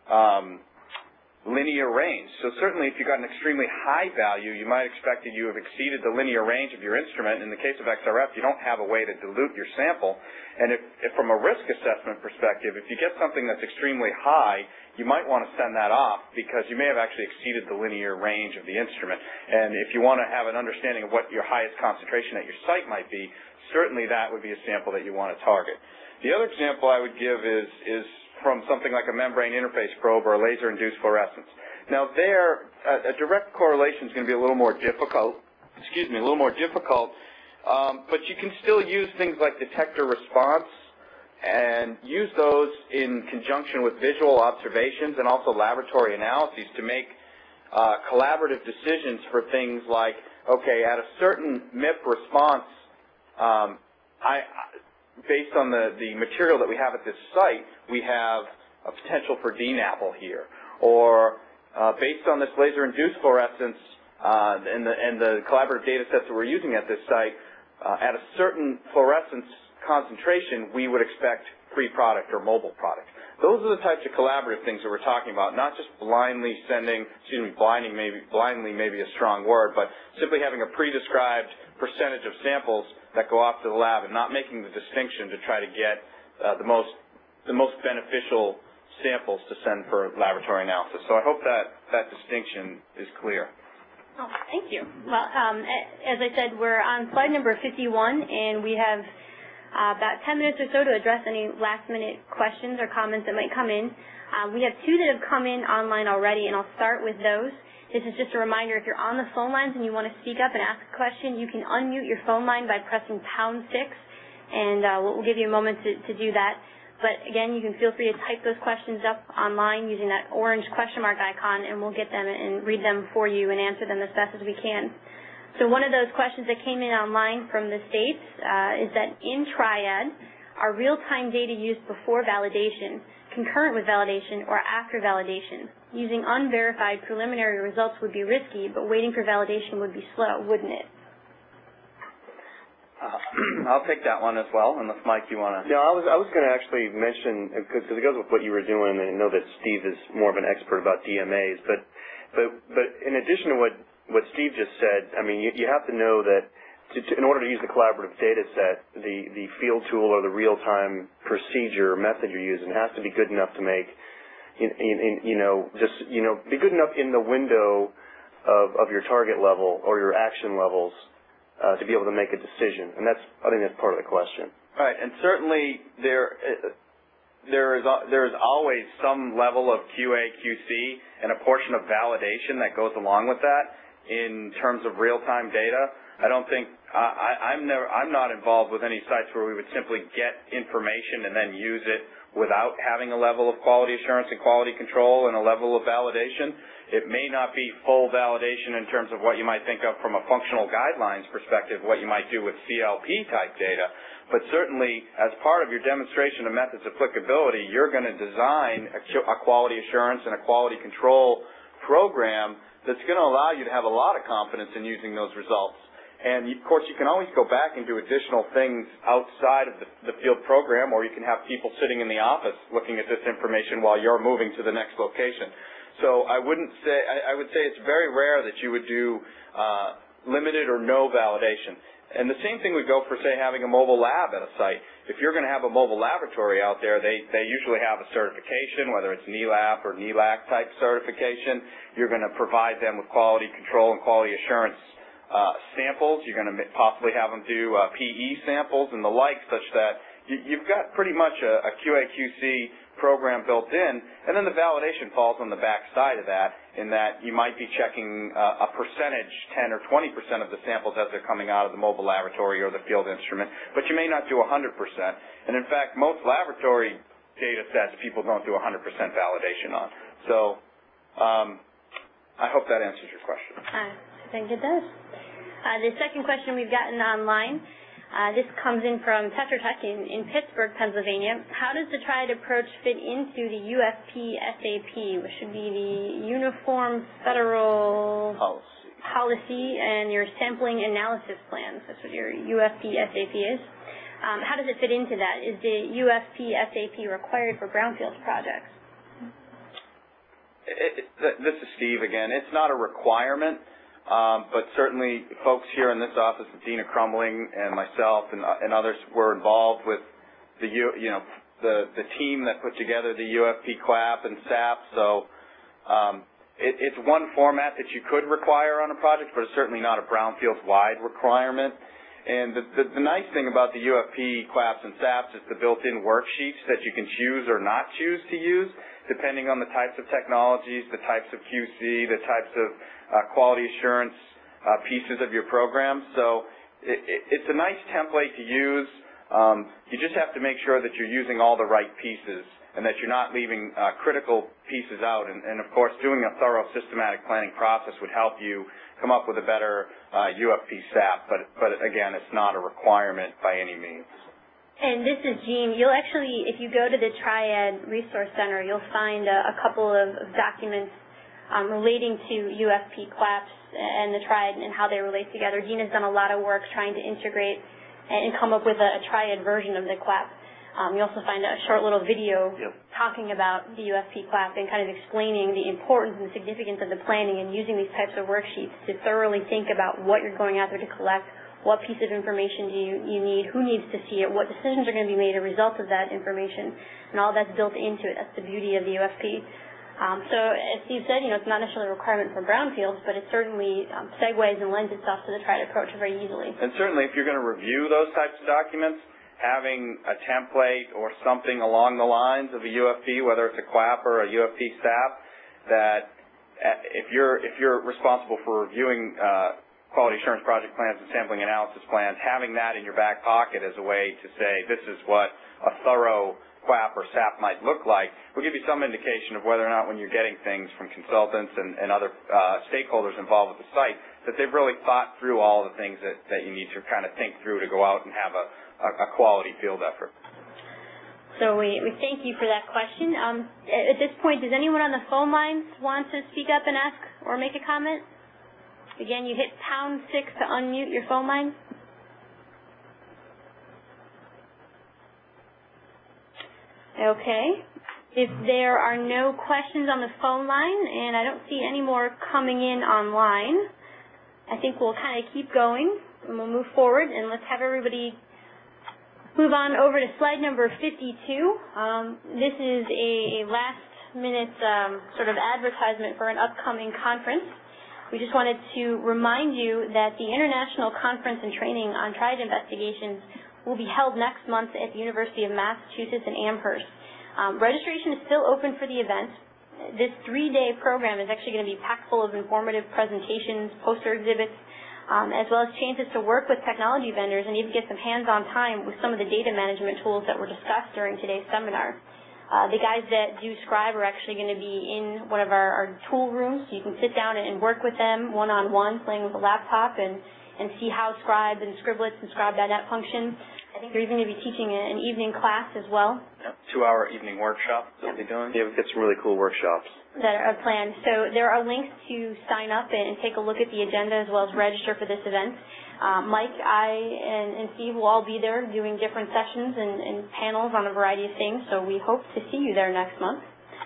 linear range. So certainly if you've got an extremely high value, you might expect that you have exceeded the linear range of your instrument. In the case of XRF, you don't have a way to dilute your sample. And if from a risk assessment perspective, if you get something that's extremely high, you might want to send that off because you may have actually exceeded the linear range of the instrument. And if you want to have an understanding of what your highest concentration at your site might be, certainly that would be a sample that you want to target. The other example I would give is from something like a membrane interface probe or a laser-induced fluorescence. Now there, a direct correlation is going to be a little more difficult, but you can still use things like detector response and use those in conjunction with visual observations and also laboratory analyses to make collaborative decisions for things like, okay, at a certain MIP response, based on the material that we have at this site, we have a potential for DNAPL here. Or based on this laser-induced fluorescence and the collaborative data sets that we're using at this site, at a certain fluorescence concentration, we would expect free product or mobile product. Those are the types of collaborative things that we're talking about, not just blindly sending, blindly maybe a strong word, but simply having a pre-described percentage of samples that go off to the lab and not making the distinction to try to get the most beneficial samples to send for laboratory analysis. So I hope that distinction is clear. Oh, thank you. Well, as I said, we're on slide number 51, and we have about 10 minutes or so to address any last-minute questions or comments that might come in. We have two that have come in online already, and I'll start with those. This is just a reminder, if you're on the phone lines and you want to speak up and ask a question, you can unmute your phone line by pressing #6, and we'll give you a moment to do that. But again, you can feel free to type those questions up online using that orange question mark icon, and we'll get them and read them for you and answer them as best as we can. So one of those questions that came in online from the States is that in Triad, are real-time data used before validation, concurrent with validation, or after validation? Using unverified preliminary results would be risky, but waiting for validation would be slow, wouldn't it? I'll take that one as well, unless Mike, you want to. Yeah, I was going to actually mention, because it goes with what you were doing, and I know that Steve is more of an expert about DMAs, but in addition to what Steve just said, I mean, you have to know that in order to use the collaborative data set, the field tool or the real-time procedure or method you're using has to be good enough to make, be good enough in the window of your target level or your action levels to be able to make a decision, and I think that's part of the question. Right, and certainly there is always some level of QA, QC, and a portion of validation that goes along with that in terms of real-time data. I don't think I'm not involved with any sites where we would simply get information and then use it without having a level of quality assurance and quality control and a level of validation. It may not be full validation in terms of what you might think of from a functional guidelines perspective, what you might do with CLP type data, but certainly as part of your demonstration of methods applicability, you're going to design a quality assurance and a quality control program that's going to allow you to have a lot of confidence in using those results. And, of course, you can always go back and do additional things outside of the field program, or you can have people sitting in the office looking at this information while you're moving to the next location. So I would say it's very rare that you would do limited or no validation. And the same thing would go for, say, having a mobile lab at a site. If you're going to have a mobile laboratory out there, they usually have a certification, whether it's NELAP or NELAC type certification. You're going to provide them with quality control and quality assurance samples. You're going to possibly have them do PE samples and the like, such that you've got pretty much a QA/QC program built in, and then the validation falls on the back side of that, in that you might be checking a percentage, 10 or 20% of the samples as they're coming out of the mobile laboratory or the field instrument, but you may not do 100%. And in fact, most laboratory data sets people don't do 100% validation on. So I hope that answers your question. I think it does. The second question we've gotten online, this comes in from Tetra Tech in Pittsburgh, Pennsylvania. How does the triad approach fit into the UFP-SAP, which should be the Uniform Federal Policy and your sampling analysis plans? That's what your UFP-SAP is. How does it fit into that? Is the UFP-SAP required for brownfield projects? This is Steve again. It's not a requirement. But certainly folks here in this office, Dina Crumbling and myself and others were involved with the team that put together the UFP CLAP and SAP. So it's one format that you could require on a project, but it's certainly not a brownfield-wide requirement. And the nice thing about the UFP CLAPs and SAPs is the built-in worksheets that you can choose or not choose to use, depending on the types of technologies, the types of QC, the types of quality assurance pieces of your program. So it's a nice template to use. You just have to make sure that you're using all the right pieces and that you're not leaving critical pieces out. And of course, doing a thorough systematic planning process would help you come up with a better UFP SAP. But again, it's not a requirement by any means. And this is Jean. You'll actually, if you go to the Triad Resource Center, you'll find a couple of documents relating to UFP CLAPs and the Triad and how they relate together. Gina's done a lot of work trying to integrate and come up with a Triad version of the CLAP. You also find a short little video talking about the UFP CLAP and kind of explaining the importance and significance of the planning and using these types of worksheets to thoroughly think about what you're going out there to collect, what piece of information do you need, who needs to see it, what decisions are going to be made as a result of that information, and all that's built into it. That's the beauty of the UFP. So as Steve said, it's not necessarily a requirement for brownfields, but it certainly segues and lends itself to the triad approach very easily. And certainly if you're going to review those types of documents, having a template or something along the lines of a UFP, whether it's a CLAP or a UFP SAP, that if you're responsible for reviewing quality assurance project plans and sampling analysis plans, having that in your back pocket as a way to say this is what a thorough CLAP or SAP might look like will give you some indication of whether or not when you're getting things from consultants and other stakeholders involved with the site that they've really thought through all the things that you need to kind of think through to go out and have a quality field effort. So we thank you for that question. At this point, does anyone on the phone lines want to speak up and ask or make a comment? Again, you hit #6 to unmute your phone line. Okay. If there are no questions on the phone line, and I don't see any more coming in online, I think we'll kind of keep going, and we'll move forward, and let's have everybody move on over to slide number 52. This is a last-minute sort of advertisement for an upcoming conference. We just wanted to remind you that the International Conference and Training on Triad Investigations will be held next month at the University of Massachusetts in Amherst. Registration is still open for the event. This 3-day program is actually going to be packed full of informative presentations, poster exhibits, as well as chances to work with technology vendors and even get some hands-on time with some of the data management tools that were discussed during today's seminar. The guys that do Scribe are actually going to be in one of our tool rooms, so you can sit down and work with them one-on-one, playing with a laptop, and see how Scribe and Scriblets and Scribe.net function. I think they're even going to be teaching an evening class as well. Yep, 2-hour evening workshop that they'll be doing. Yeah, we've got some really cool workshops that are planned. So there are links to sign up and take a look at the agenda as well as register for this event. Mike, I, and Steve will all be there doing different sessions and panels on a variety of things, so we hope to see you there next month.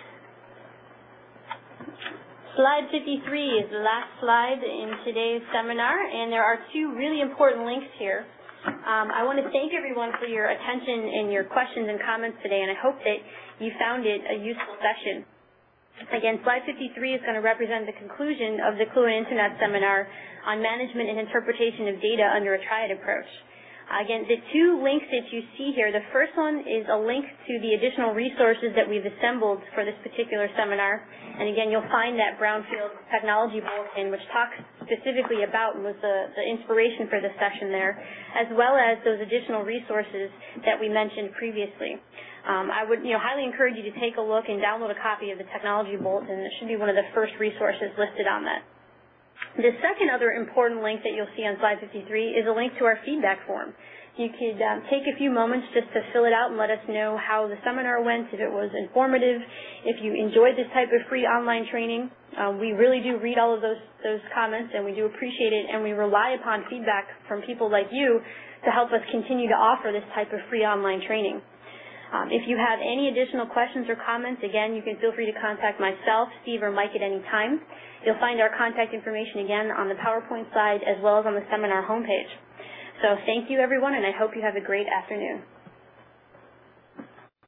Slide 53 is the last slide in today's seminar, and there are 2 really important links here. I want to thank everyone for your attention and your questions and comments today, and I hope that you found it a useful session. Again, slide 53 is going to represent the conclusion of the Kluwer Internet seminar on management and interpretation of data under a triad approach. Again, the two links that you see here, the first one is a link to the additional resources that we've assembled for this particular seminar. And again, you'll find that Brownfield Technology Bulletin, which talks specifically about and was the inspiration for the session there, as well as those additional resources that we mentioned previously. I would highly encourage you to take a look and download a copy of the Technology Bulletin. It should be one of the first resources listed on that. The second other important link that you'll see on slide 53 is a link to our feedback form. You could take a few moments just to fill it out and let us know how the seminar went, if it was informative, if you enjoyed this type of free online training. We really do read all of those comments, and we do appreciate it, and we rely upon feedback from people like you to help us continue to offer this type of free online training. If you have any additional questions or comments, again, you can feel free to contact myself, Steve, or Mike at any time. You'll find our contact information again on the PowerPoint slide as well as on the seminar homepage. So thank you, everyone, and I hope you have a great afternoon.